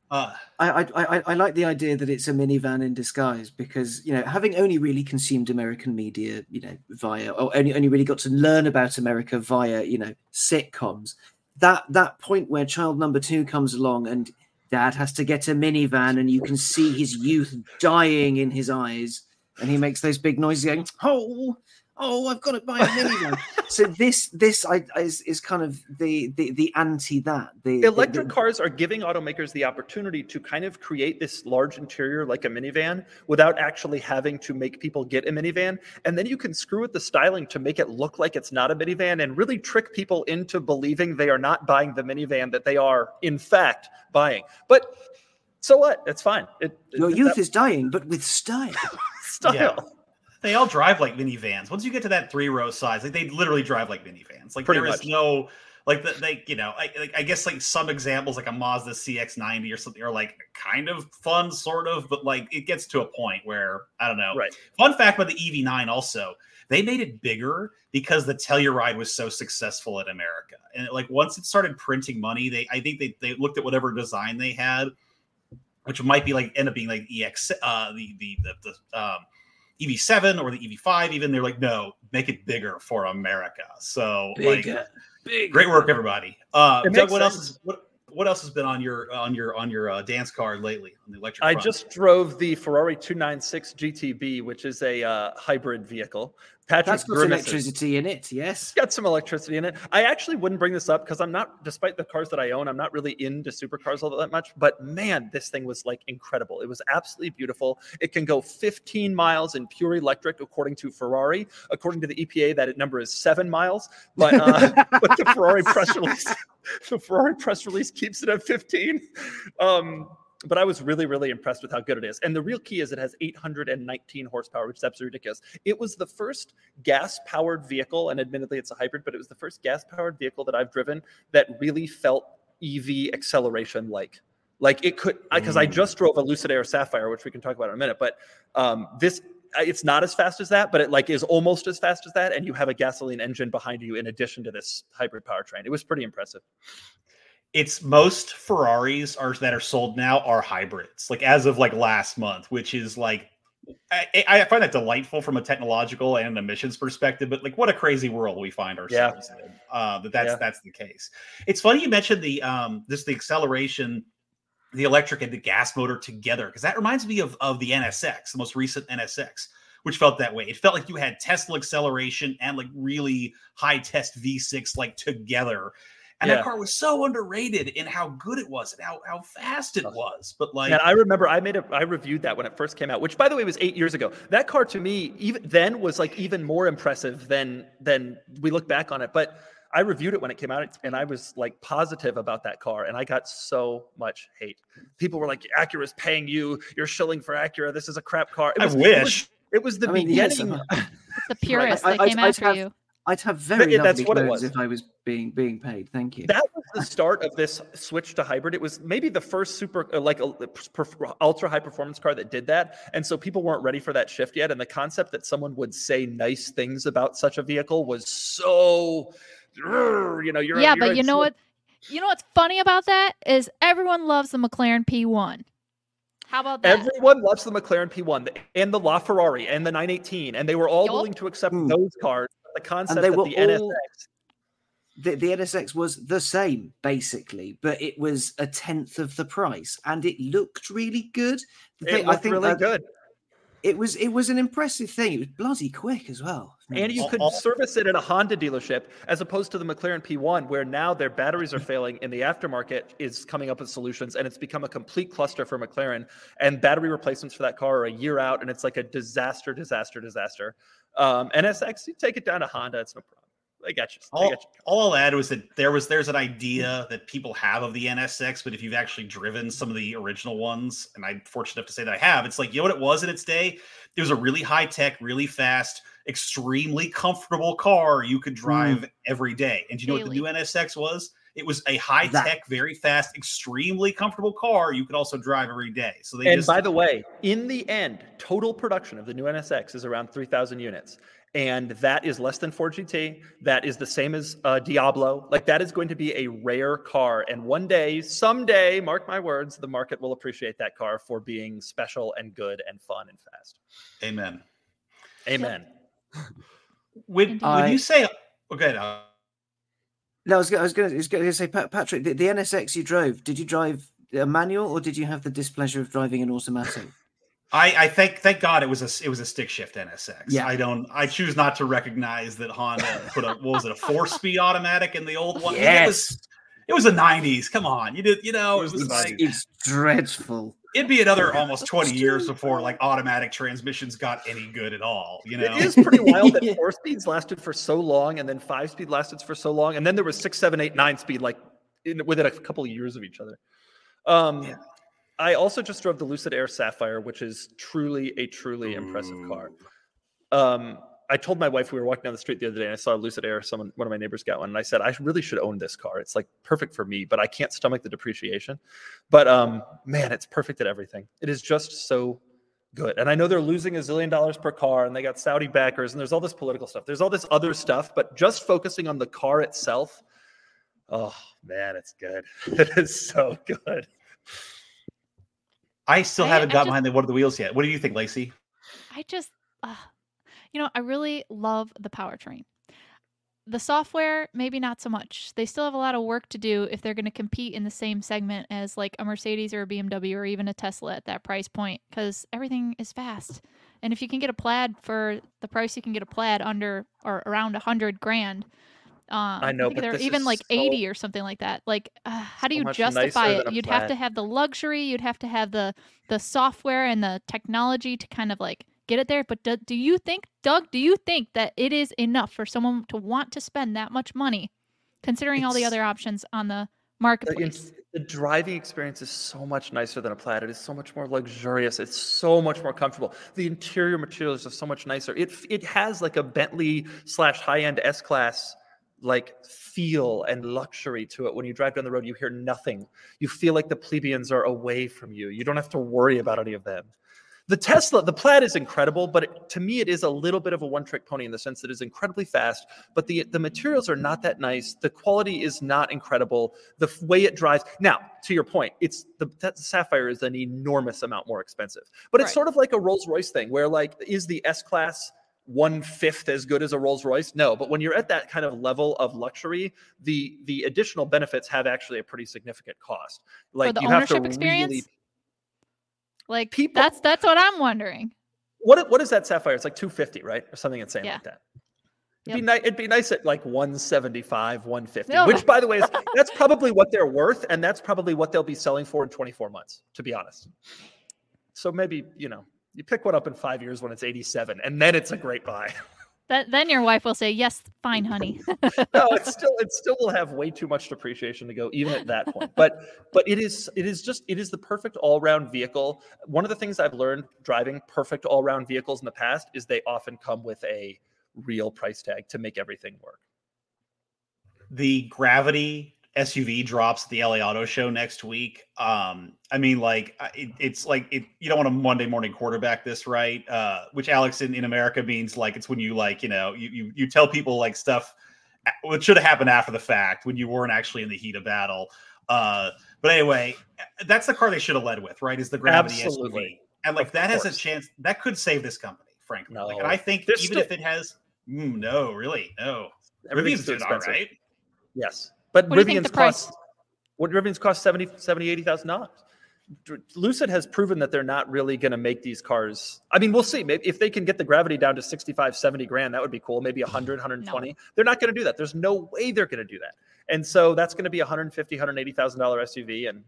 I like the idea that it's a minivan in disguise because having only really consumed American media via or only really got to learn about America via sitcoms. That point where child number 2 comes along and dad has to get a minivan and you can see his youth dying in his eyes. And he makes those big noises going, oh, I've got to buy a minivan. So this is kind of the anti that.
Electric cars are giving automakers the opportunity to kind of create this large interior like a minivan without actually having to make people get a minivan. And then you can screw with the styling to make it look like it's not a minivan and really trick people into believing they are not buying the minivan that they are, in fact, buying. But so what? It's fine.
Your youth is dying, but with style.
Yeah. They all drive like minivans. Once you get to that 3-row size, like they literally drive like minivans. Like there is no like I guess like some examples like a Mazda CX-90 or something are like kind of fun, sort of, but like it gets to a point where I don't know.
Right.
Fun fact about the EV9 also, they made it bigger because the Telluride was so successful in America, and like once it started printing money, I think they looked at whatever design they had, which might be like end up being like EX the EV7 or the EV5 even. They're like, no, make it bigger for America. So bigger. Great work, everybody. Doug, what else has been on your dance card lately on the electric front?
I just drove the Ferrari 296 GTB, which is a hybrid vehicle.
That's got electricity in it, yes.
Got some electricity in it. I actually wouldn't bring this up because I'm not, despite the cars that I own, I'm not really into supercars all that much. But man, this thing was like incredible. It was absolutely beautiful. It can go 15 miles in pure electric, according to Ferrari. According to the EPA, that number is 7 miles. But but the Ferrari press release keeps it at 15. But I was really, really impressed with how good it is. And the real key is it has 819 horsepower, which is absolutely ridiculous. It was the first gas-powered vehicle, and admittedly it's a hybrid, but it was the first gas-powered vehicle that I've driven that really felt EV acceleration like it could, because I just drove a Lucid Air Sapphire, which we can talk about in a minute, but this, it's not as fast as that, but it like is almost as fast as that, and you have a gasoline engine behind you in addition to this hybrid powertrain. It was pretty impressive.
It's most Ferraris that are sold now are hybrids, like as of like last month, which is like, I find that delightful from a technological and emissions perspective, but like what a crazy world we find ourselves in, that's the case. It's funny you mentioned the acceleration, the electric and the gas motor together, because that reminds me of the NSX, the most recent NSX, which felt that way. It felt like you had Tesla acceleration and like really high test V6 like together. And that car was so underrated in how good it was and how fast it was. But like,
and I remember I reviewed that when it first came out, which by the way was 8 years ago. That car to me even then was like even more impressive than we look back on it. But I reviewed it when it came out, and I was like positive about that car, and I got so much hate. People were like, "Acura's paying you. You're shilling for Acura. This is a crap car."
I wish
it was the beginning.
Yes, the purists that came after you.
I'd have very lovely clothes if I was being paid. Thank you.
That was the start of this switch to hybrid. It was maybe the first ultra high performance car that did that, and so people weren't ready for that shift yet. And the concept that someone would say nice things about such a vehicle was so,
but you know what? You know what's funny about that is everyone loves the McLaren P1. How about that?
Everyone loves the McLaren P1 and the LaFerrari and the 918, and they were all willing to accept those cars. The concept that the NSX.
The NSX was the same, basically, but it was a tenth of the price, and it looked really good.
I think really good.
It was an impressive thing. It was bloody quick as well.
And you could service it at a Honda dealership as opposed to the McLaren P1, where now their batteries are failing and the aftermarket is coming up with solutions, and it's become a complete cluster for McLaren. And battery replacements for that car are a year out, and it's like a disaster. NSX, you take it down to Honda, it's no problem. I got you.
All I'll add was that there's an idea that people have of the NSX, but if you've actually driven some of the original ones, and I'm fortunate enough to say that I have, it's like, you know what it was in its day? It was a really high tech, really fast, extremely comfortable car you could drive every day. And do you know what the new NSX was? It was a high tech, very fast, extremely comfortable car you could also drive every day. So
by the way, in the end, total production of the new NSX is around 3,000 units. And that is less than Ford GT. That is the same as Diablo. Like, that is going to be a rare car. And one day, someday, mark my words, the market will appreciate that car for being special and good and fun and fast.
Amen.
When
you say, okay,
no, I was going to say, Patrick, the NSX you drove, did you drive a manual or did you have the displeasure of driving an automatic?
I thank God it was a stick shift NSX.
Yeah.
I choose not to recognize that Honda put a 4-speed automatic in the old one.
Yes.
It was the 90s. Come on. It's
dreadful.
It'd be another almost 20 years before like automatic transmissions got any good at all. You know,
it is pretty wild that 4-speeds lasted for so long, and then 5-speed lasted for so long, and then there was 6, 7, 8, 9-speed within a couple of years of each other. I also just drove the Lucid Air Sapphire, which is truly impressive car. I told my wife, we were walking down the street the other day and I saw a Lucid Air. One of my neighbors got one. And I said, I really should own this car. It's like perfect for me, but I can't stomach the depreciation. But man, it's perfect at everything. It is just so good. And I know they're losing $1 zillion per car and they got Saudi backers and there's all this political stuff. There's all this other stuff, but just focusing on the car itself. Oh man, it's good. It is so good.
I still haven't got behind one of the wheels yet. What do you think, Lacey?
I just, I really love the powertrain. The software, maybe not so much. They still have a lot of work to do if they're going to compete in the same segment as like a Mercedes or a BMW or even a Tesla at that price point, because everything is fast. And if you can get a Plaid for the price you can get a Plaid under or around $100,000,
I know, but
they're even like 80 or something like that. Like, how do you justify it? You'd have to have the luxury, you'd have to have the software and the technology to kind of like get it there. But do you think, Doug, that it is enough for someone to want to spend that much money, considering all the other options on the marketplace?
The driving experience is so much nicer than a Plaid. It is so much more luxurious. It's so much more comfortable. The interior materials are so much nicer. It has like a Bentley / high-end S-Class like feel and luxury to it. When you drive down the road, you hear nothing. You feel like the plebeians are away from you. You don't have to worry about any of them. The Plaid is incredible, but to me, it is a little bit of a one-trick pony in the sense that it's incredibly fast, but the materials are not that nice. The quality is not incredible. The way it drives. Now, to your point, the Sapphire is an enormous amount more expensive, but it's sort of like a Rolls-Royce thing where like, is the S-Class 1/5 as good as a Rolls-Royce? No, but when you're at that kind of level of luxury, the additional benefits have actually a pretty significant cost. Like,
for the
you
ownership
have to
experience?
really,
like,
people,
that's what I'm wondering.
What is that Sapphire? It's like $250, right, or something insane like that. It'd be nice at like 175, 150, which, by the way, that's probably what they're worth, and that's probably what they'll be selling for in 24 months, to be honest. So maybe you pick one up in 5 years when it's 87, and then it's a great buy.
Then your wife will say, "Yes, fine, honey."
No, it still will have way too much depreciation to go even at that point. But it is the perfect all-round vehicle. One of the things I've learned driving perfect all-round vehicles in the past is they often come with a real price tag to make everything work.
The Gravity SUV drops at the LA Auto Show next week. It's like you don't want a Monday morning quarterback this, right? Which, Alex, in America means like it's when you like you tell people like stuff what should have happened after the fact when you weren't actually in the heat of battle. But anyway, that's the car they should have led with, right? Is the Gravity
Absolutely.
SUV. And like that has a chance that could save this company, frankly.
No.
Like, and I think even if it has no, really, no. Rivian's doing all right.
Yes. But
what
Rivian's cost $80,000. Lucid has proven that they're not really going to make these cars. I mean, we'll see. Maybe if they can get the Gravity down to 65, 70 grand, that would be cool. Maybe 100, 120. No. They're not going to do that. There's no way they're going to do that. And so that's going to be a $150,000, $180,000 SUV, and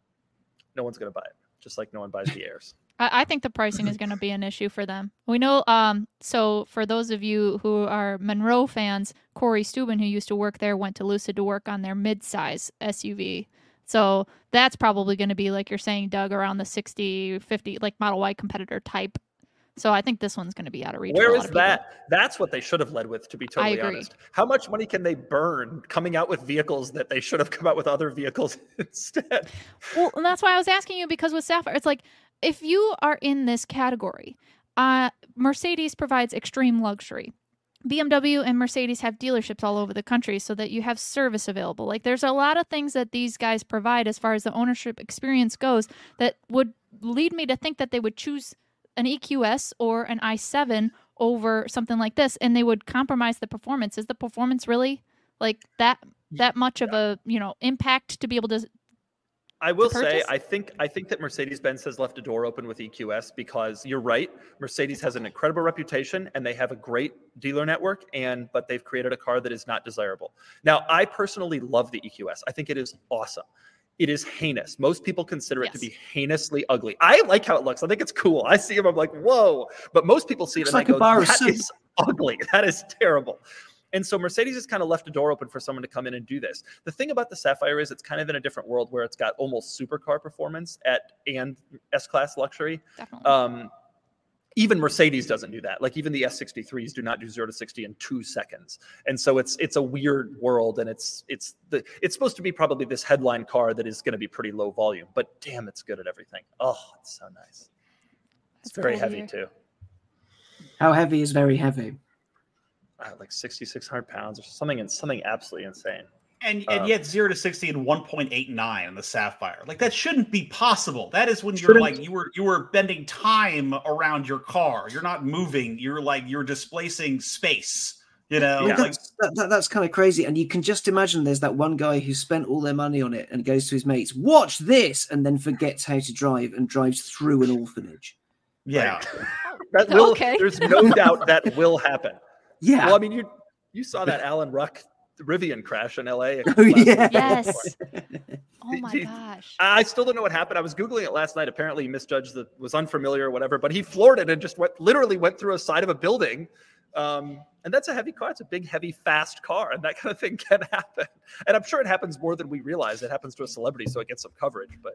no one's going to buy it, just like no one buys the Airs.
I think the pricing is going to be an issue for them. We know, so for those of you who are Monroe fans, Corey Steuben, who used to work there, went to Lucid to work on their mid-size SUV. So that's probably going to be, like you're saying, Doug, around the 60, 50, like Model Y competitor type. So I think this one's going to be out of reach.
Where is that? That's what they should have led with, to be totally honest. How much money can they burn coming out with vehicles that they should have come out with other vehicles instead?
Well, and that's why I was asking you, because with Sapphire, it's like, if you are in this category, Mercedes provides extreme luxury. BMW and Mercedes have dealerships all over the country so that you have service available. Like, there's a lot of things that these guys provide as far as the ownership experience goes that would lead me to think that they would choose an EQS or an i7 over something like this, and they would compromise the performance. Is the performance really like that much of a impact to be able to?
I will say, I think that Mercedes-Benz has left a door open with EQS, because you're right. Mercedes has an incredible reputation and they have a great dealer network, but they've created a car that is not desirable. Now, I personally love the EQS. I think it is awesome. It is heinous. Most people consider it to be heinously ugly. I like how it looks. I think it's cool. I see them, I'm like, whoa. But most people see it and they go, that is ugly. That is terrible. And so Mercedes has kind of left a door open for someone to come in and do this. The thing about the Sapphire is it's kind of in a different world where it's got almost supercar performance and S-Class luxury.
Definitely.
Even Mercedes doesn't do that. Like, even the S63s do not do 0 to 60 in 2 seconds. And so it's a weird world, and it's supposed to be probably this headline car that is going to be pretty low volume, but damn, it's good at everything. Oh, it's so nice. It's very heavy too.
How heavy is very heavy?
Like 6,600 pounds or something absolutely insane.
And yet 0 to 60 in 1.89 on the Sapphire. Like, that shouldn't be possible. That is when you're like, you were bending time around your car. You're not moving. You're displacing space.
That's kind of crazy. And you can just imagine there's that one guy who spent all their money on it and goes to his mates, watch this, and then forgets how to drive and drives through an orphanage.
Yeah.
Okay.
There's no doubt that will happen.
Yeah.
Well, I mean, you saw that Alan Ruck Rivian crash in LA.
Oh, yeah.
Yes. Oh my gosh.
I still don't know what happened. I was Googling it last night. Apparently he misjudged was unfamiliar or whatever, but he floored it and just literally went through a side of a building. And that's a heavy car. It's a big, heavy, fast car, and that kind of thing can happen. And I'm sure it happens more than we realize. It happens to a celebrity, so it gets some coverage, but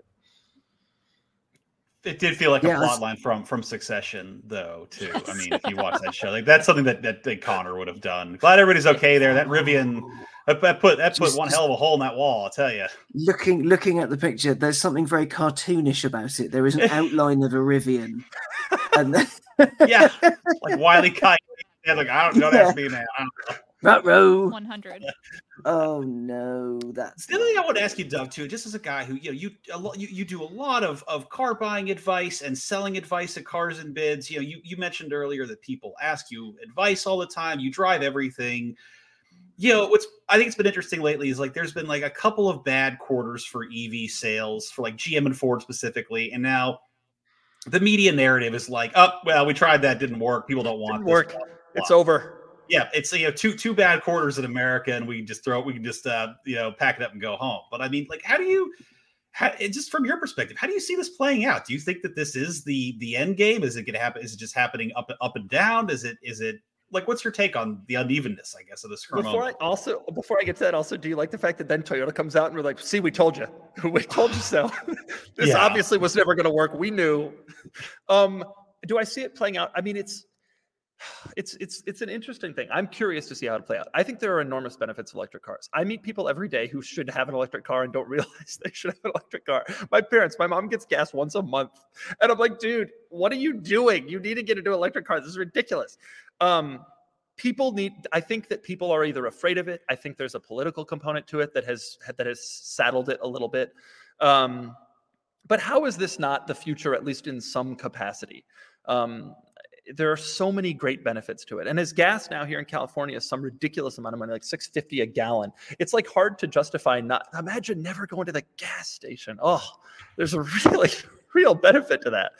it did feel like a plot line from Succession, though, too. I mean, if you watch that show, like, that's something that Connor would have done. Glad everybody's okay there. That Rivian, that put one hell of a hole in that wall, I'll tell you.
Looking at the picture, there's something very cartoonish about it. There is an outline of a Rivian. And
yeah, like Wile E. Coyote. Yeah, like, don't ask me, man. I don't know.
Row
100.
Oh no, that's
the other thing I want to ask you, Doug, too, just as a guy who you do a lot of car buying advice and selling advice at Cars and Bids. You mentioned earlier that people ask you advice all the time. You drive everything. What's I think it's been interesting lately is, like, there's been like a couple of bad quarters for EV sales for like GM and Ford specifically, and now the media narrative is like, oh well, we tried that, didn't work. People don't want
this. Blah, blah. It's over.
Yeah, it's two bad quarters in America, and we can just pack it up and go home. But I mean, like, just from your perspective, how do you see this playing out? Do you think that this is the end game? Is it going to happen? Is it just happening up and down? Is it like, what's your take on the unevenness, I guess, of this current moment?
Before I get to that, also, do you like the fact that then Toyota comes out and we're like, see, we told you. We told you so. This obviously was never going to work. We knew. Do I see it playing out? I mean, it's an interesting thing. I'm curious to see how it play out. I think there are enormous benefits of electric cars. I meet people every day who should have an electric car and don't realize they should have an electric car. My mom gets gas once a month. And I'm like, dude, what are you doing? You need to get into an electric car. This is ridiculous. I think that people are either afraid of it. I think there's a political component to it that has saddled it a little bit. But how is this not the future, at least in some capacity? There are so many great benefits to it. And as gas now here in California is some ridiculous amount of money, like $6.50 a gallon, it's like hard to justify imagine never going to the gas station. Oh, there's a really real benefit to that.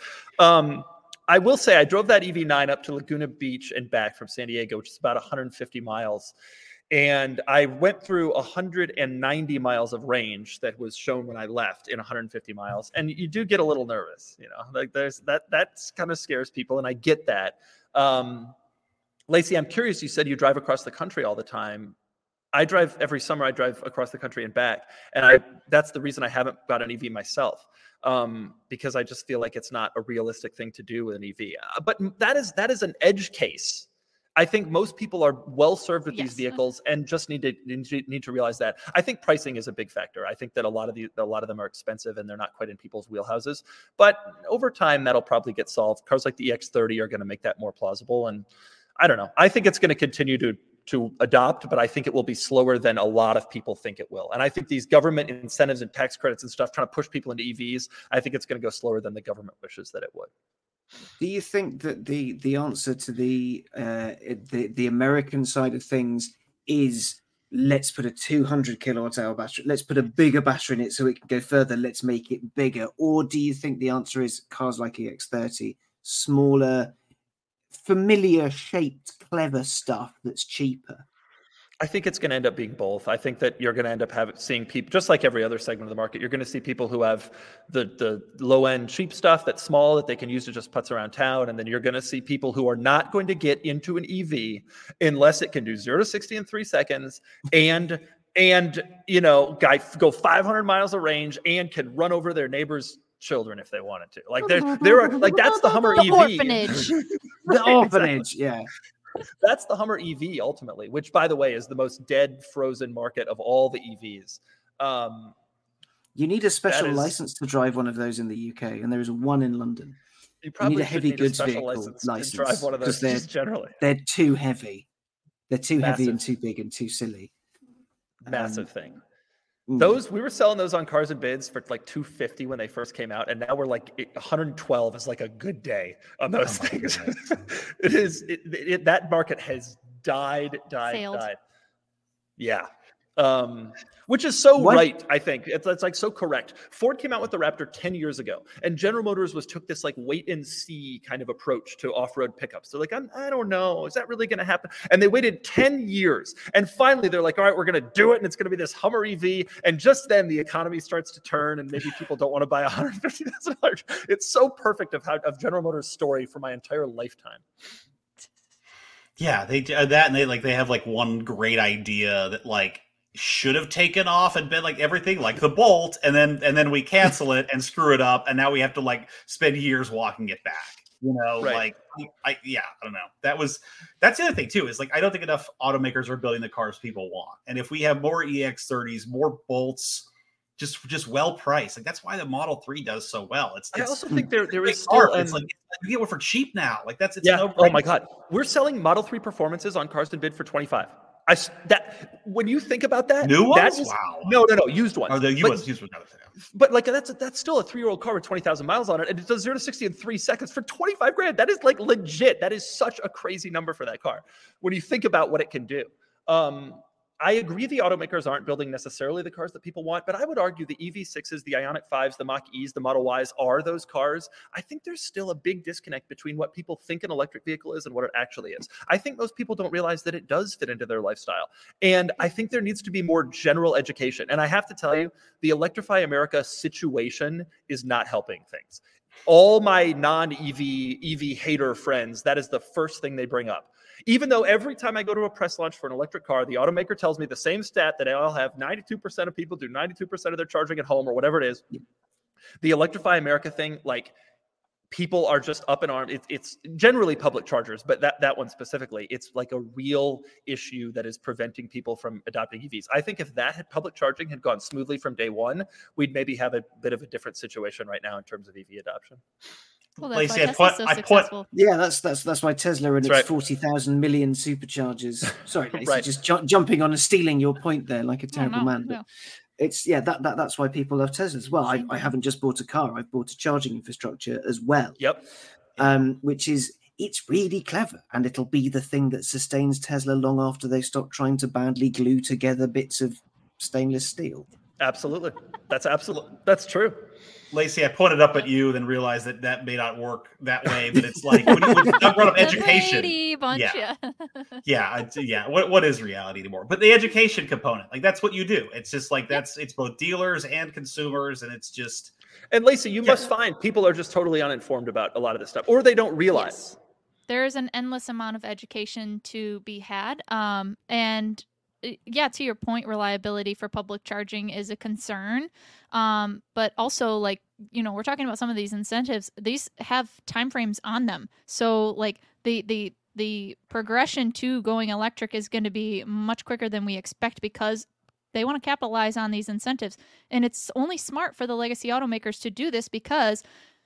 I will say I drove that EV9 up to Laguna Beach and back from San Diego, which is about 150 miles. And I went through 190 miles of range that was shown when I left in 150 miles. And you do get a little nervous, like there's that kind of scares people. And I get that. Lacey, I'm curious, you said you drive across the country all the time. Every summer I drive across the country and back. And that's the reason I haven't got an EV myself. Because I just feel like it's not a realistic thing to do with an EV. But that is an edge case. I think most people are well served with these vehicles and just need to realize that. I think pricing is a big factor. I think that a lot of them are expensive and they're not quite in people's wheelhouses. But over time, that'll probably get solved. Cars like the EX30 are going to make that more plausible. And I don't know. I think it's going to continue to adopt, but I think it will be slower than a lot of people think it will. And I think these government incentives and tax credits and stuff trying to push people into EVs, I think it's going to go slower than the government wishes that it would.
Do you think that the answer to the American side of things is let's put a 200 kilowatt hour battery, let's put a bigger battery in it so it can go further, let's make it bigger? Or do you think the answer is cars like EX30, smaller, familiar shaped, clever stuff that's cheaper?
I think it's going to end up being both. I think that you're going to end up seeing people, just like every other segment of the market, you're going to see people who have the low-end cheap stuff that's small that they can use to just putz around town. And then you're going to see people who are not going to get into an EV unless it can do 0 to 60 in 3 seconds and go 500 miles of range and can run over their neighbor's children if they wanted to. Like there are like that's the Hummer EV.
Orphanage.
The orphanage, yeah.
That's the Hummer EV ultimately, which, by the way, is the most dead, frozen market of all the EVs.
You need a special license to drive one of those in the UK, and there is one in London.
You probably
need a heavy goods vehicle
license
to
drive one of those.
They're too heavy. They're too
Massive.
heavy and too big and too silly.
Massive thing. Those we were selling those on Cars and Bids for like $250 when they first came out, and now we're like 112 is like a good day on those things. It is that market has died. Yeah. Which is so right, I think. It's like so correct. Ford came out with the Raptor 10 years ago, and General Motors took this like wait and see kind of approach to off-road pickups. They're like, I don't know, is that really going to happen? And they waited 10 years, and finally they're like, all right, we're going to do it, and it's going to be this Hummer EV. And just then the economy starts to turn, and maybe people don't want to buy a $150,000. It's so perfect of General Motors' story for my entire lifetime.
Yeah, they do that, and they have like one great idea that like should have taken off and been like everything like the Bolt, and then we cancel it and screw it up, and now we have to like spend years walking it back.
Right.
I don't know. That's the other thing too, is like I don't think enough automakers are building the cars people want. And if we have more EX30s, more Bolts, just well priced, like that's why the Model 3 does so well. I
also think there is still
it's like you get one for cheap now. Like it's
no oh my god, we're selling Model 3 Performances on Cars and Bid for $25. When you think about that,
new ones,
no, used ones.
Oh, the used ones.
But like that's still a 3-year-old car with 20,000 miles on it, and it does 0 to 60 in 3 seconds for $25,000. That is like legit. That is such a crazy number for that car when you think about what it can do. I agree the automakers aren't building necessarily the cars that people want, but I would argue the EV6s, the Ioniq 5s, the Mach-Es, the Model Ys are those cars. I think there's still a big disconnect between what people think an electric vehicle is and what it actually is. I think most people don't realize that it does fit into their lifestyle. And I think there needs to be more general education. And I have to tell you, the Electrify America situation is not helping things. All my non-EV hater friends, that is the first thing they bring up. Even though every time I go to a press launch for an electric car, the automaker tells me the same stat that I'll have 92% of people do 92% of their charging at home or whatever it is. The Electrify America thing, like people are just up in arms. It's generally public chargers, but that one specifically, it's like a real issue that is preventing people from adopting EVs. I think if public charging had gone smoothly from day one, we'd maybe have a bit of a different situation right now in terms of EV adoption.
Well, that's
Lacey,
why Tesla's so successful.
Yeah, that's why Tesla and its 40,000 million superchargers. Sorry, Lacey, just jumping on and stealing your point there like a terrible man. But it's that's why people love Teslas. Well, I haven't just bought a car; I've bought a charging infrastructure as well.
Yep.
Which is it's really clever, and it'll be the thing that sustains Tesla long after they stop trying to badly glue together bits of stainless steel.
Absolutely. That's true.
Lacey, I pointed up at you, then realized that may not work that way. But it's like when you brought up education. What is reality anymore? But the education component, like that's what you do. It's just like it's both dealers and consumers, and it's just.
And Lacey, you must find people are just totally uninformed about a lot of this stuff, or they don't realize.
Yes. There is an endless amount of education to be had, and. Yeah, to your point, reliability for public charging is a concern. But also, like, we're talking about some of these incentives. These have timeframes on them. So, like, the progression to going electric is going to be much quicker than we expect because they want to capitalize on these incentives. And it's only smart for the legacy automakers to do this because,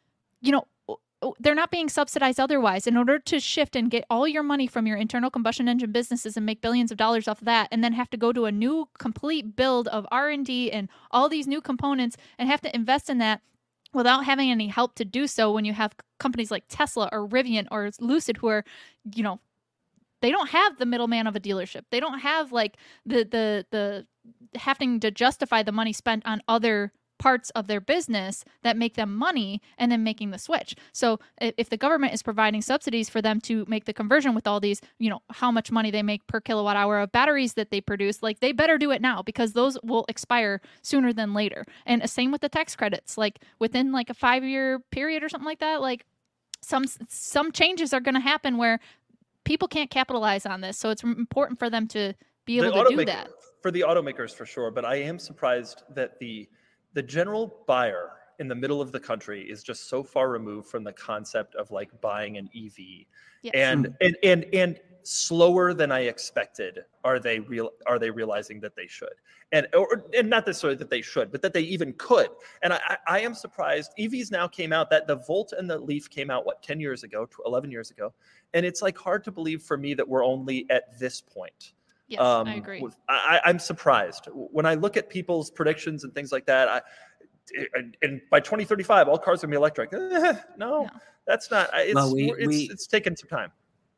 they're not being subsidized otherwise. In order to shift and get all your money from your internal combustion engine businesses and make billions of dollars off of that, and then have to go to a new complete build of R&D and all these new components and have to invest in that without having any help to do so when you have companies like Tesla or Rivian or Lucid who are, they don't have the middleman of a dealership. They don't have like the having to justify the money spent on other parts of their business that make them money and then making the switch. So if the government is providing subsidies for them to make the conversion with all these, how much money they make per kilowatt hour of batteries that they produce, like they better do it now because those will expire sooner than later. And same with the tax credits, like within like a 5-year period or something like that, like some changes are going to happen where people can't capitalize on this. So it's important for them to be able to do that.
For the automakers, for sure. But I am surprised that the general buyer in the middle of the country is just so far removed from the concept of like buying an EV. Yes. And slower than I expected are they realizing that they should. And not necessarily that they should, but that they even could. And I am surprised. EVs now came out, that the Volt and the Leaf came out 10 years ago, 11 years ago. And it's like hard to believe for me that we're only at this point.
Yes, I agree.
I'm surprised when I look at people's predictions and things like that. And by 2035, all cars are going to be electric. No, that's not. It's taken some time.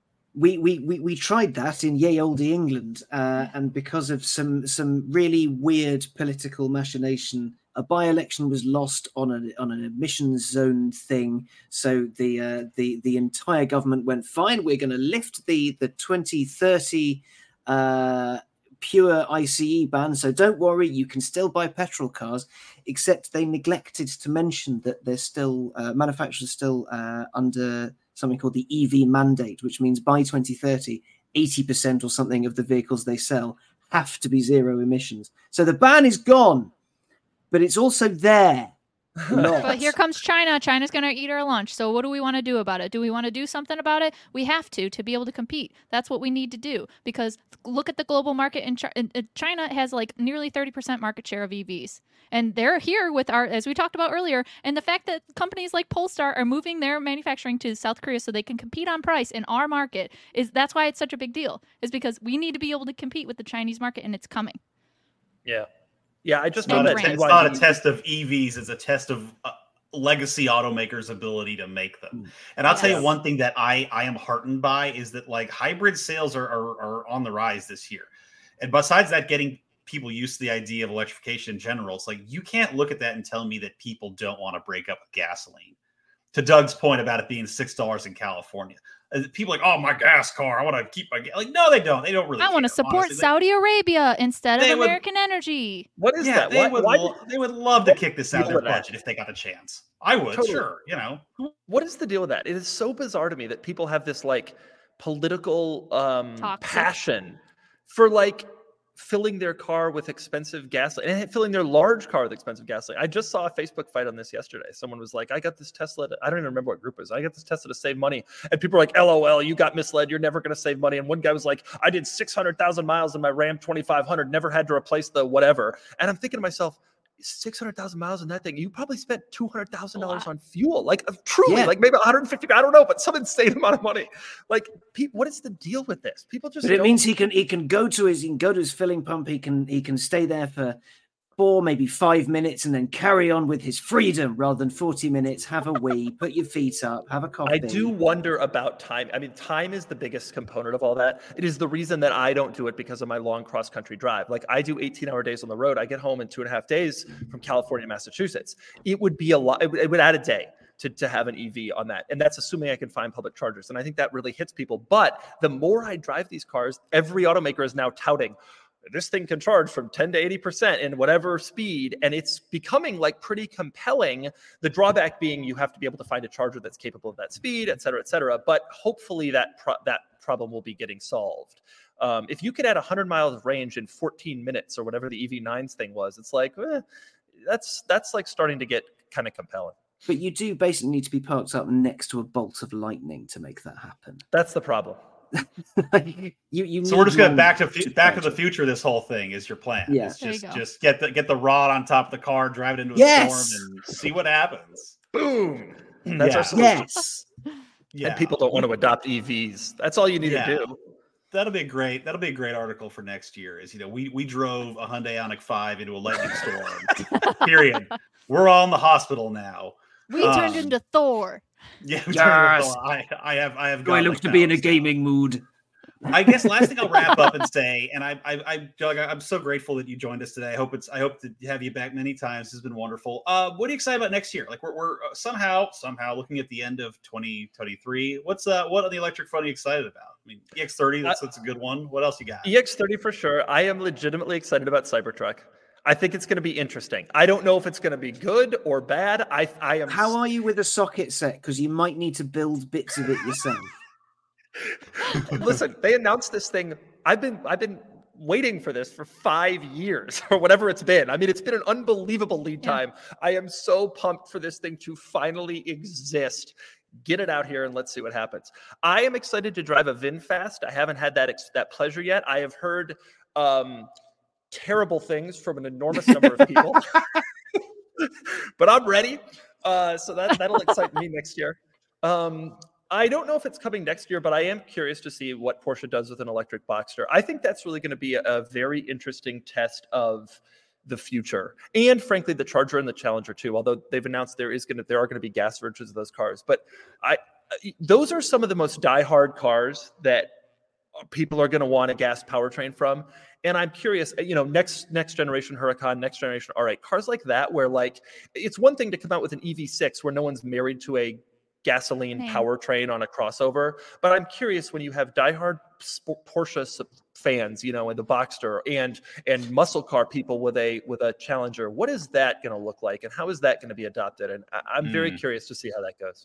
We tried that in ye olde England, and because of some really weird political machination, a by-election was lost on an emissions zone thing. So the entire government went, fine, we're going to lift the 2030 pure ICE ban, so don't worry, you can still buy petrol cars, except they neglected to mention that they're still manufacturers still under something called the EV mandate, which means by 2030 80% or something of the vehicles they sell have to be zero emissions. So the ban is gone, but it's also there.
But here comes China. China's going to eat our lunch. So what do we want to do about it? Do we want to do something about it? We have to be able to compete. That's what we need to do, because look at the global market. China has like nearly 30% market share of EVs. And they're here with as we talked about earlier, and the fact that companies like Polestar are moving their manufacturing to South Korea so they can compete on price in our market, that's why it's such a big deal, is because we need to be able to compete with the Chinese market, and it's coming.
Yeah. Yeah, I just
know that it's not a test of EVs; it's a test of legacy automakers' ability to make them. And I'll tell you one thing that I am heartened by is that like hybrid sales are on the rise this year. And besides that, getting people used to the idea of electrification in general, it's like you can't look at that and tell me that people don't want to break up with gasoline. To Doug's point about it being $6 in California. People are like, oh, my gas car, I want to keep my gas. Like, no, they don't. They don't really.
I want to support Saudi Arabia instead of American energy.
What is that?
They would love to kick this out of their budget if they got a chance. I would, totally. Sure.
What is the deal with that? It is so bizarre to me that people have this like political passion for like filling their car with expensive gasoline and filling their large car with expensive gasoline. I just saw a Facebook fight on this yesterday. Someone was like, I got this Tesla. I don't even remember what group it was. I got this Tesla to save money. And people are like, LOL, you got misled. You're never going to save money. And one guy was like, I did 600,000 miles in my Ram 2500, never had to replace the whatever. And I'm thinking to myself, 600,000 miles on that thing. You probably spent $200,000 on fuel. Like truly, like maybe 150. I don't know, but some insane amount of money. Like, what is the deal with this? People just.
But it means he can go to his filling pump. He can stay there for 4, maybe 5 minutes, and then carry on with his freedom rather than 40 minutes. Have a wee, put your feet up, have a coffee.
I do wonder about time. I mean, time is the biggest component of all that. It is the reason that I don't do it because of my long cross-country drive. Like, I do 18-hour days on the road. I get home in 2.5 days from California to Massachusetts. It would be a lot. It would add a day to have an EV on that. And that's assuming I can find public chargers. And I think that really hits people. But the more I drive these cars, every automaker is now touting, this thing can charge from 10 to 80% in whatever speed. And it's becoming like pretty compelling. The drawback being you have to be able to find a charger that's capable of that speed, et cetera, et cetera. But hopefully that problem will be getting solved. If you could add 100 miles of range in 14 minutes or whatever the EV9's thing was, it's like, that's like starting to get kind of compelling.
But you do basically need to be parked up next to a bolt of lightning to make that happen.
That's the problem.
So we're just going back to the future. This whole thing is your plan.
Yeah,
just get the rod on top of the car, drive it into a storm, and see what happens.
Boom. That's our solution.
Yes.
Yeah.
And people don't want to adopt EVs. That's all you need to do.
That'll be a great article for next year. Is we drove a Hyundai Ioniq 5 into a lightning storm. Period. We're all in the hospital now.
We turned into Thor.
Yeah,
yes.
I have.
I look to be in a gaming mood.
I guess last thing I'll wrap up and say, and Doug, I'm so grateful that you joined us today. I hope to have you back many times. This has been wonderful. What are you excited about next year? Like we're somehow looking at the end of 2023. What on the electric front are you excited about? I mean, EX30, that's a good one. What else you got?
EX30 for sure. I am legitimately excited about Cybertruck. I think it's going to be interesting. I don't know if it's going to be good or bad. I am.
How are you with a socket set? Because you might need to build bits of it yourself.
Listen, they announced this thing. I've been waiting for this for 5 years or whatever it's been. I mean, it's been an unbelievable lead time. I am so pumped for this thing to finally exist. Get it out here and let's see what happens. I am excited to drive a VinFast. I haven't had that pleasure yet. I have heard terrible things from an enormous number of people, but I'm ready. So that'll excite me next year. I don't know if it's coming next year, but I am curious to see what Porsche does with an electric Boxster. I think that's really going to be a very interesting test of the future, and frankly, the Charger and the Challenger too. Although they've announced there are going to be gas versions of those cars, but those are some of the most diehard cars that people are going to want a gas powertrain from. And I'm curious, next generation Huracan, next generation R8, cars like that, where like it's one thing to come out with an EV6 where no one's married to a gasoline powertrain on a crossover, but I'm curious when you have diehard Porsche fans, in the Boxster and muscle car people with a Challenger, what is that going to look like, and how is that going to be adopted? And I'm very curious to see how that goes.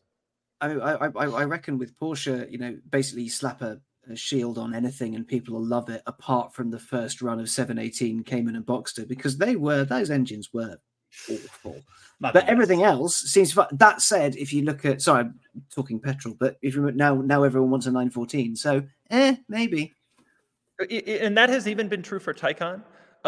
I reckon with Porsche, basically you slap a shield on anything and people will love it, apart from the first run of 718 Cayman and Boxster, because those engines were awful. But everything else seems fun. That said, if you look at, sorry, I'm talking petrol, but if you now everyone wants a 914, so maybe.
And that has even been true for Taycan.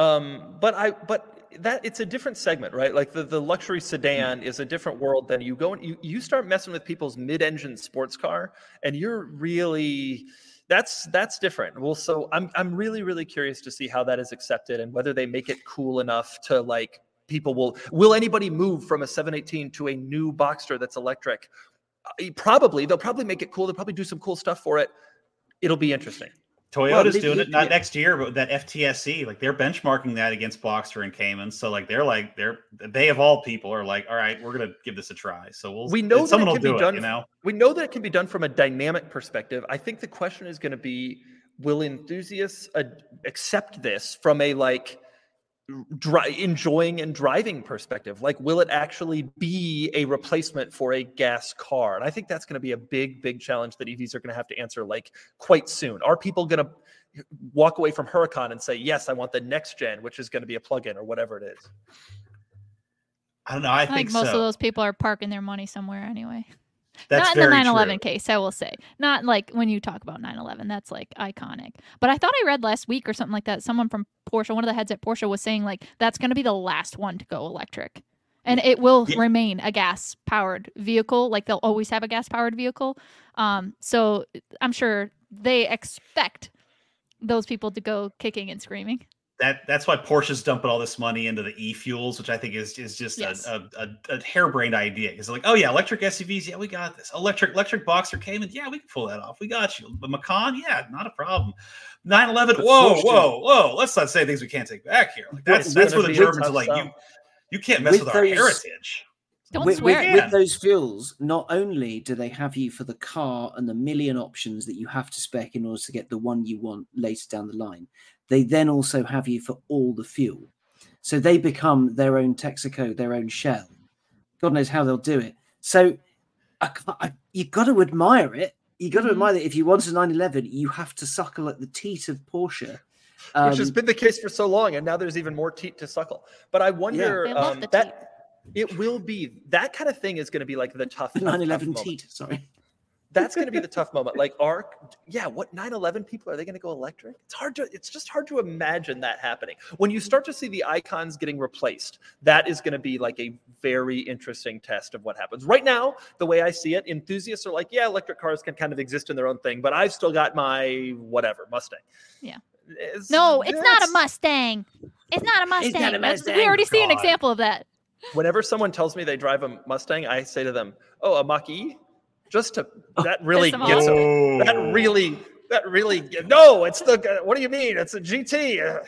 But that it's a different segment, right? Like the luxury sedan is a different world than you go and you start messing with people's mid-engine sports car, and you're really that's different. Well, so I'm really, really curious to see how that is accepted and whether they make it cool enough to like people will anybody move from a 718 to a new Boxster that's electric? Probably. They'll probably make it cool. They'll probably do some cool stuff for it. It'll be interesting.
Toyota's doing it, not next year, but that FTSE, like they're benchmarking that against Boxster and Cayman. So like they of all people are like, all right, we're gonna give this a try. So
we know someone will do it. We know that it can be done from a dynamic perspective. I think the question is going to be, will enthusiasts accept this from a like enjoying and driving perspective? Like, will it actually be a replacement for a gas car? And I think that's going to be a big challenge that EVs are going to have to answer like quite soon. Are people going to walk away from Huracan and say, yes, I want the next gen, which is going to be a plug-in or whatever it is?
I don't know. I think
most of those people are parking their money somewhere anyway. Not in the 911 case, I will say. Not like when you talk about 911, that's like iconic. But I thought I read last week or something like that, someone from Porsche, one of the heads at Porsche was saying like that's going to be the last one to go electric. And it will remain a gas-powered vehicle. Like they'll always have a gas-powered vehicle. So I'm sure they expect those people to go kicking and screaming.
That's why Porsche's dumping all this money into the e-fuels, which I think is just a harebrained idea. It's like, oh yeah, electric SUVs, yeah, we got this. Electric Boxer Cayman, yeah, we can pull that off. We got you. But Macan, yeah, not a problem. 911, whoa. Let's not say things we can't take back here. Like that's where the Germans are like, you can't mess with our heritage.
Don't swear.
With those fuels, not only do they have you for the car and the million options that you have to spec in order to get the one you want later down the line, they then also have you for all the fuel. So they become their own Texaco, their own Shell. God knows how they'll do it. So you've got to admire it. You've got to admire that if you want a 911, you have to suckle at the teat of Porsche.
Which has been the case for so long, and now there's even more teat to suckle. But I wonder that it will be, that kind of thing is going to be like the tough
911 teat, sorry.
That's going to be the tough moment. Like what 911 people, are they going to go electric? It's just hard to imagine that happening. When you start to see the icons getting replaced, that is going to be like a very interesting test of what happens. Right now, the way I see it, enthusiasts are like, yeah, electric cars can kind of exist in their own thing, but I've still got my Mustang.
Yeah. It's not a Mustang. It's not a Mustang. We already see an example of that.
Whenever someone tells me they drive a Mustang, I say to them, oh, a Mach-E? That really gets them. That really, no, it's what do you mean? It's a GT.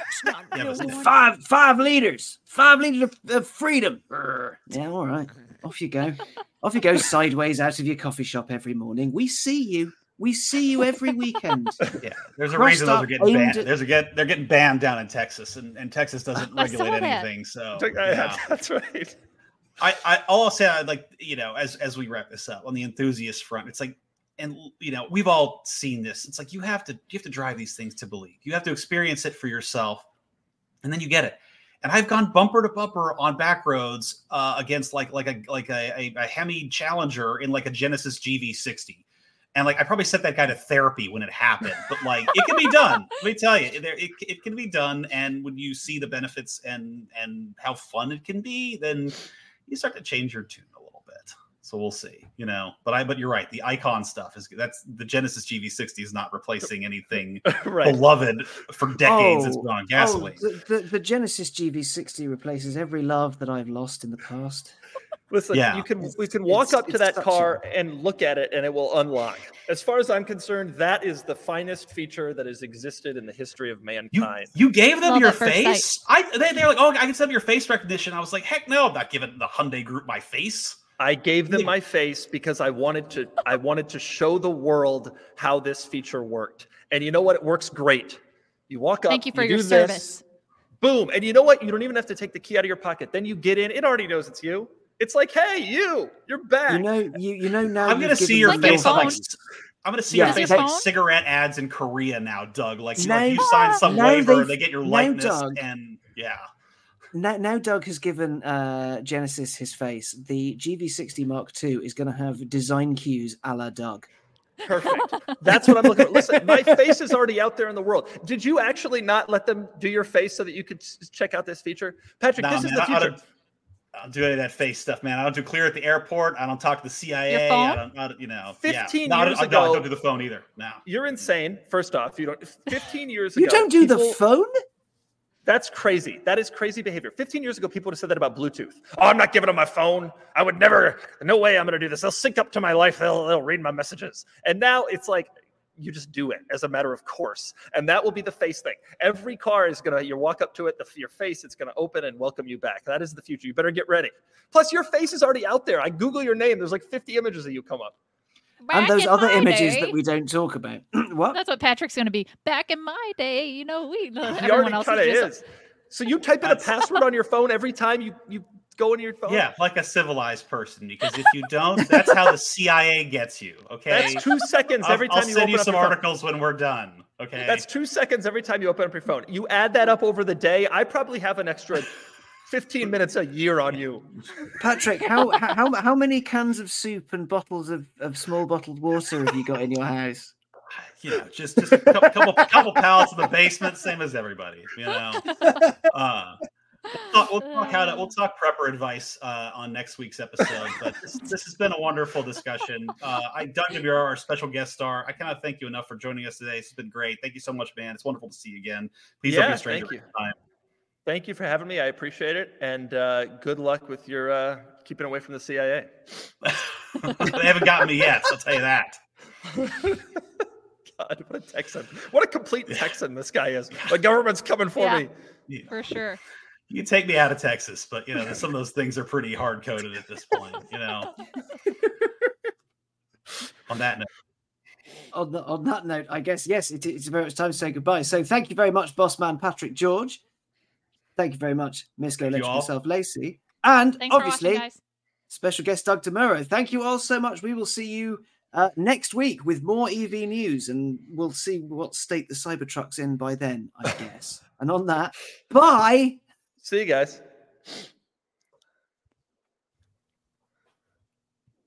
5 liters. 5 liters of freedom. Yeah, all right. Off you go. Off you go sideways out of your coffee shop every morning. We see you. We see you every weekend.
Yeah, there's a reason those are getting banned. They're getting banned down in Texas, and Texas doesn't regulate anything. So
that's right.
I'll say, as we wrap this up on the enthusiast front, it's like, and we've all seen this. It's like you have to drive these things to believe. You have to experience it for yourself, and then you get it. And I've gone bumper to bumper on back roads against like a Hemi Challenger in like a Genesis GV60. And like I probably sent that guy to therapy when it happened, but like it can be done. Let me tell you, it can be done. And when you see the benefits and how fun it can be, then you start to change your tune a little bit. So we'll see, But you're right. The icon stuff that's the Genesis GV60 is not replacing anything beloved for decades. It's been on gasoline.
The Genesis GV60 replaces every love that I've lost in the past.
Listen, we can walk up to that car and look at it, and it will unlock. As far as I'm concerned, that is the finest feature that has existed in the history of mankind.
You gave them your face? They're like, oh, I can send your face recognition. I was like, heck no, I'm not giving the Hyundai Group my face.
I gave them my face because I wanted to show the world how this feature worked. And you know what? It works great. You walk up.
Thank you for your service.
Boom. And you know what? You don't even have to take the key out of your pocket. Then you get in. It already knows it's you. It's like, hey, you're back.
You know now.
I'm gonna see your face on I'm gonna see your face like cigarette ads in Korea now, Doug. Like, if you sign some waiver, they get your likeness, Doug, and
Now Doug has given Genesis his face. The GV60 Mark II is going to have design cues a la Doug.
Perfect. That's what I'm looking for. Listen, my face is already out there in the world. Did you actually not let them do your face so that you could check out this feature? Patrick, this is the future.
I don't do any of that face stuff, man. I don't do clear at the airport. I don't talk to the CIA.
Your phone?
15 years ago.
I don't do the phone either. No.
You're insane. First off, 15 years ago.
You don't do the phone?
That's crazy. That is crazy behavior. 15 years ago, people would have said that about Bluetooth. Oh, I'm not giving them my phone. I would never. No way I'm going to do this. They'll sync up to my life. They'll read my messages. And now it's like, you just do it as a matter of course. And that will be the face thing. Every car is going to, you walk up to it, your face, it's going to open and welcome you back. That is the future. You better get ready. Plus, your face is already out there. I Google your name. There's like 50 images of you come up.
And those other images that we don't talk about. What?
That's what Patrick's going to be. Back in my day,
he already kind of is. So you type in a password on your phone every time you go into your phone?
Yeah, like a civilized person. Because if you don't, that's how the CIA gets you. Okay,
that's 2 seconds every time you open up your phone. I'll send you
some articles when we're done. Okay,
that's 2 seconds every time you open up your phone. You add that up over the day. I probably have an extra 15 minutes a year on you.
Patrick, how many cans of soup and bottles of small bottled water have you got in your house?
Just a couple pallets in the basement, same as everybody. We'll talk prepper advice on next week's episode. But this has been a wonderful discussion. Doug DeMuro, our special guest star, I cannot thank you enough for joining us today. It's been great. Thank you so much, man. It's wonderful to see you again. Please don't be a stranger next time.
Thank you for having me. I appreciate it. And good luck with your keeping away from the CIA.
They haven't gotten me yet, so I'll tell you that.
God, what a Texan. What a complete Texan this guy is. The government's coming for me.
Yeah, for sure.
You take me out of Texas, but some of those things are pretty hard coded at this point. On that note.
On that note, I guess yes, it's very much time to say goodbye. So thank you very much, boss man Patrick George. Thank you very much, Miss Go Electric yourself, Lacey, and
thanks
obviously
for watching, guys.
Special guest Doug DeMuro. Thank you all so much. We will see you next week with more EV news, and we'll see what state the Cybertruck's in by then, I guess. And on that, bye.
See you guys.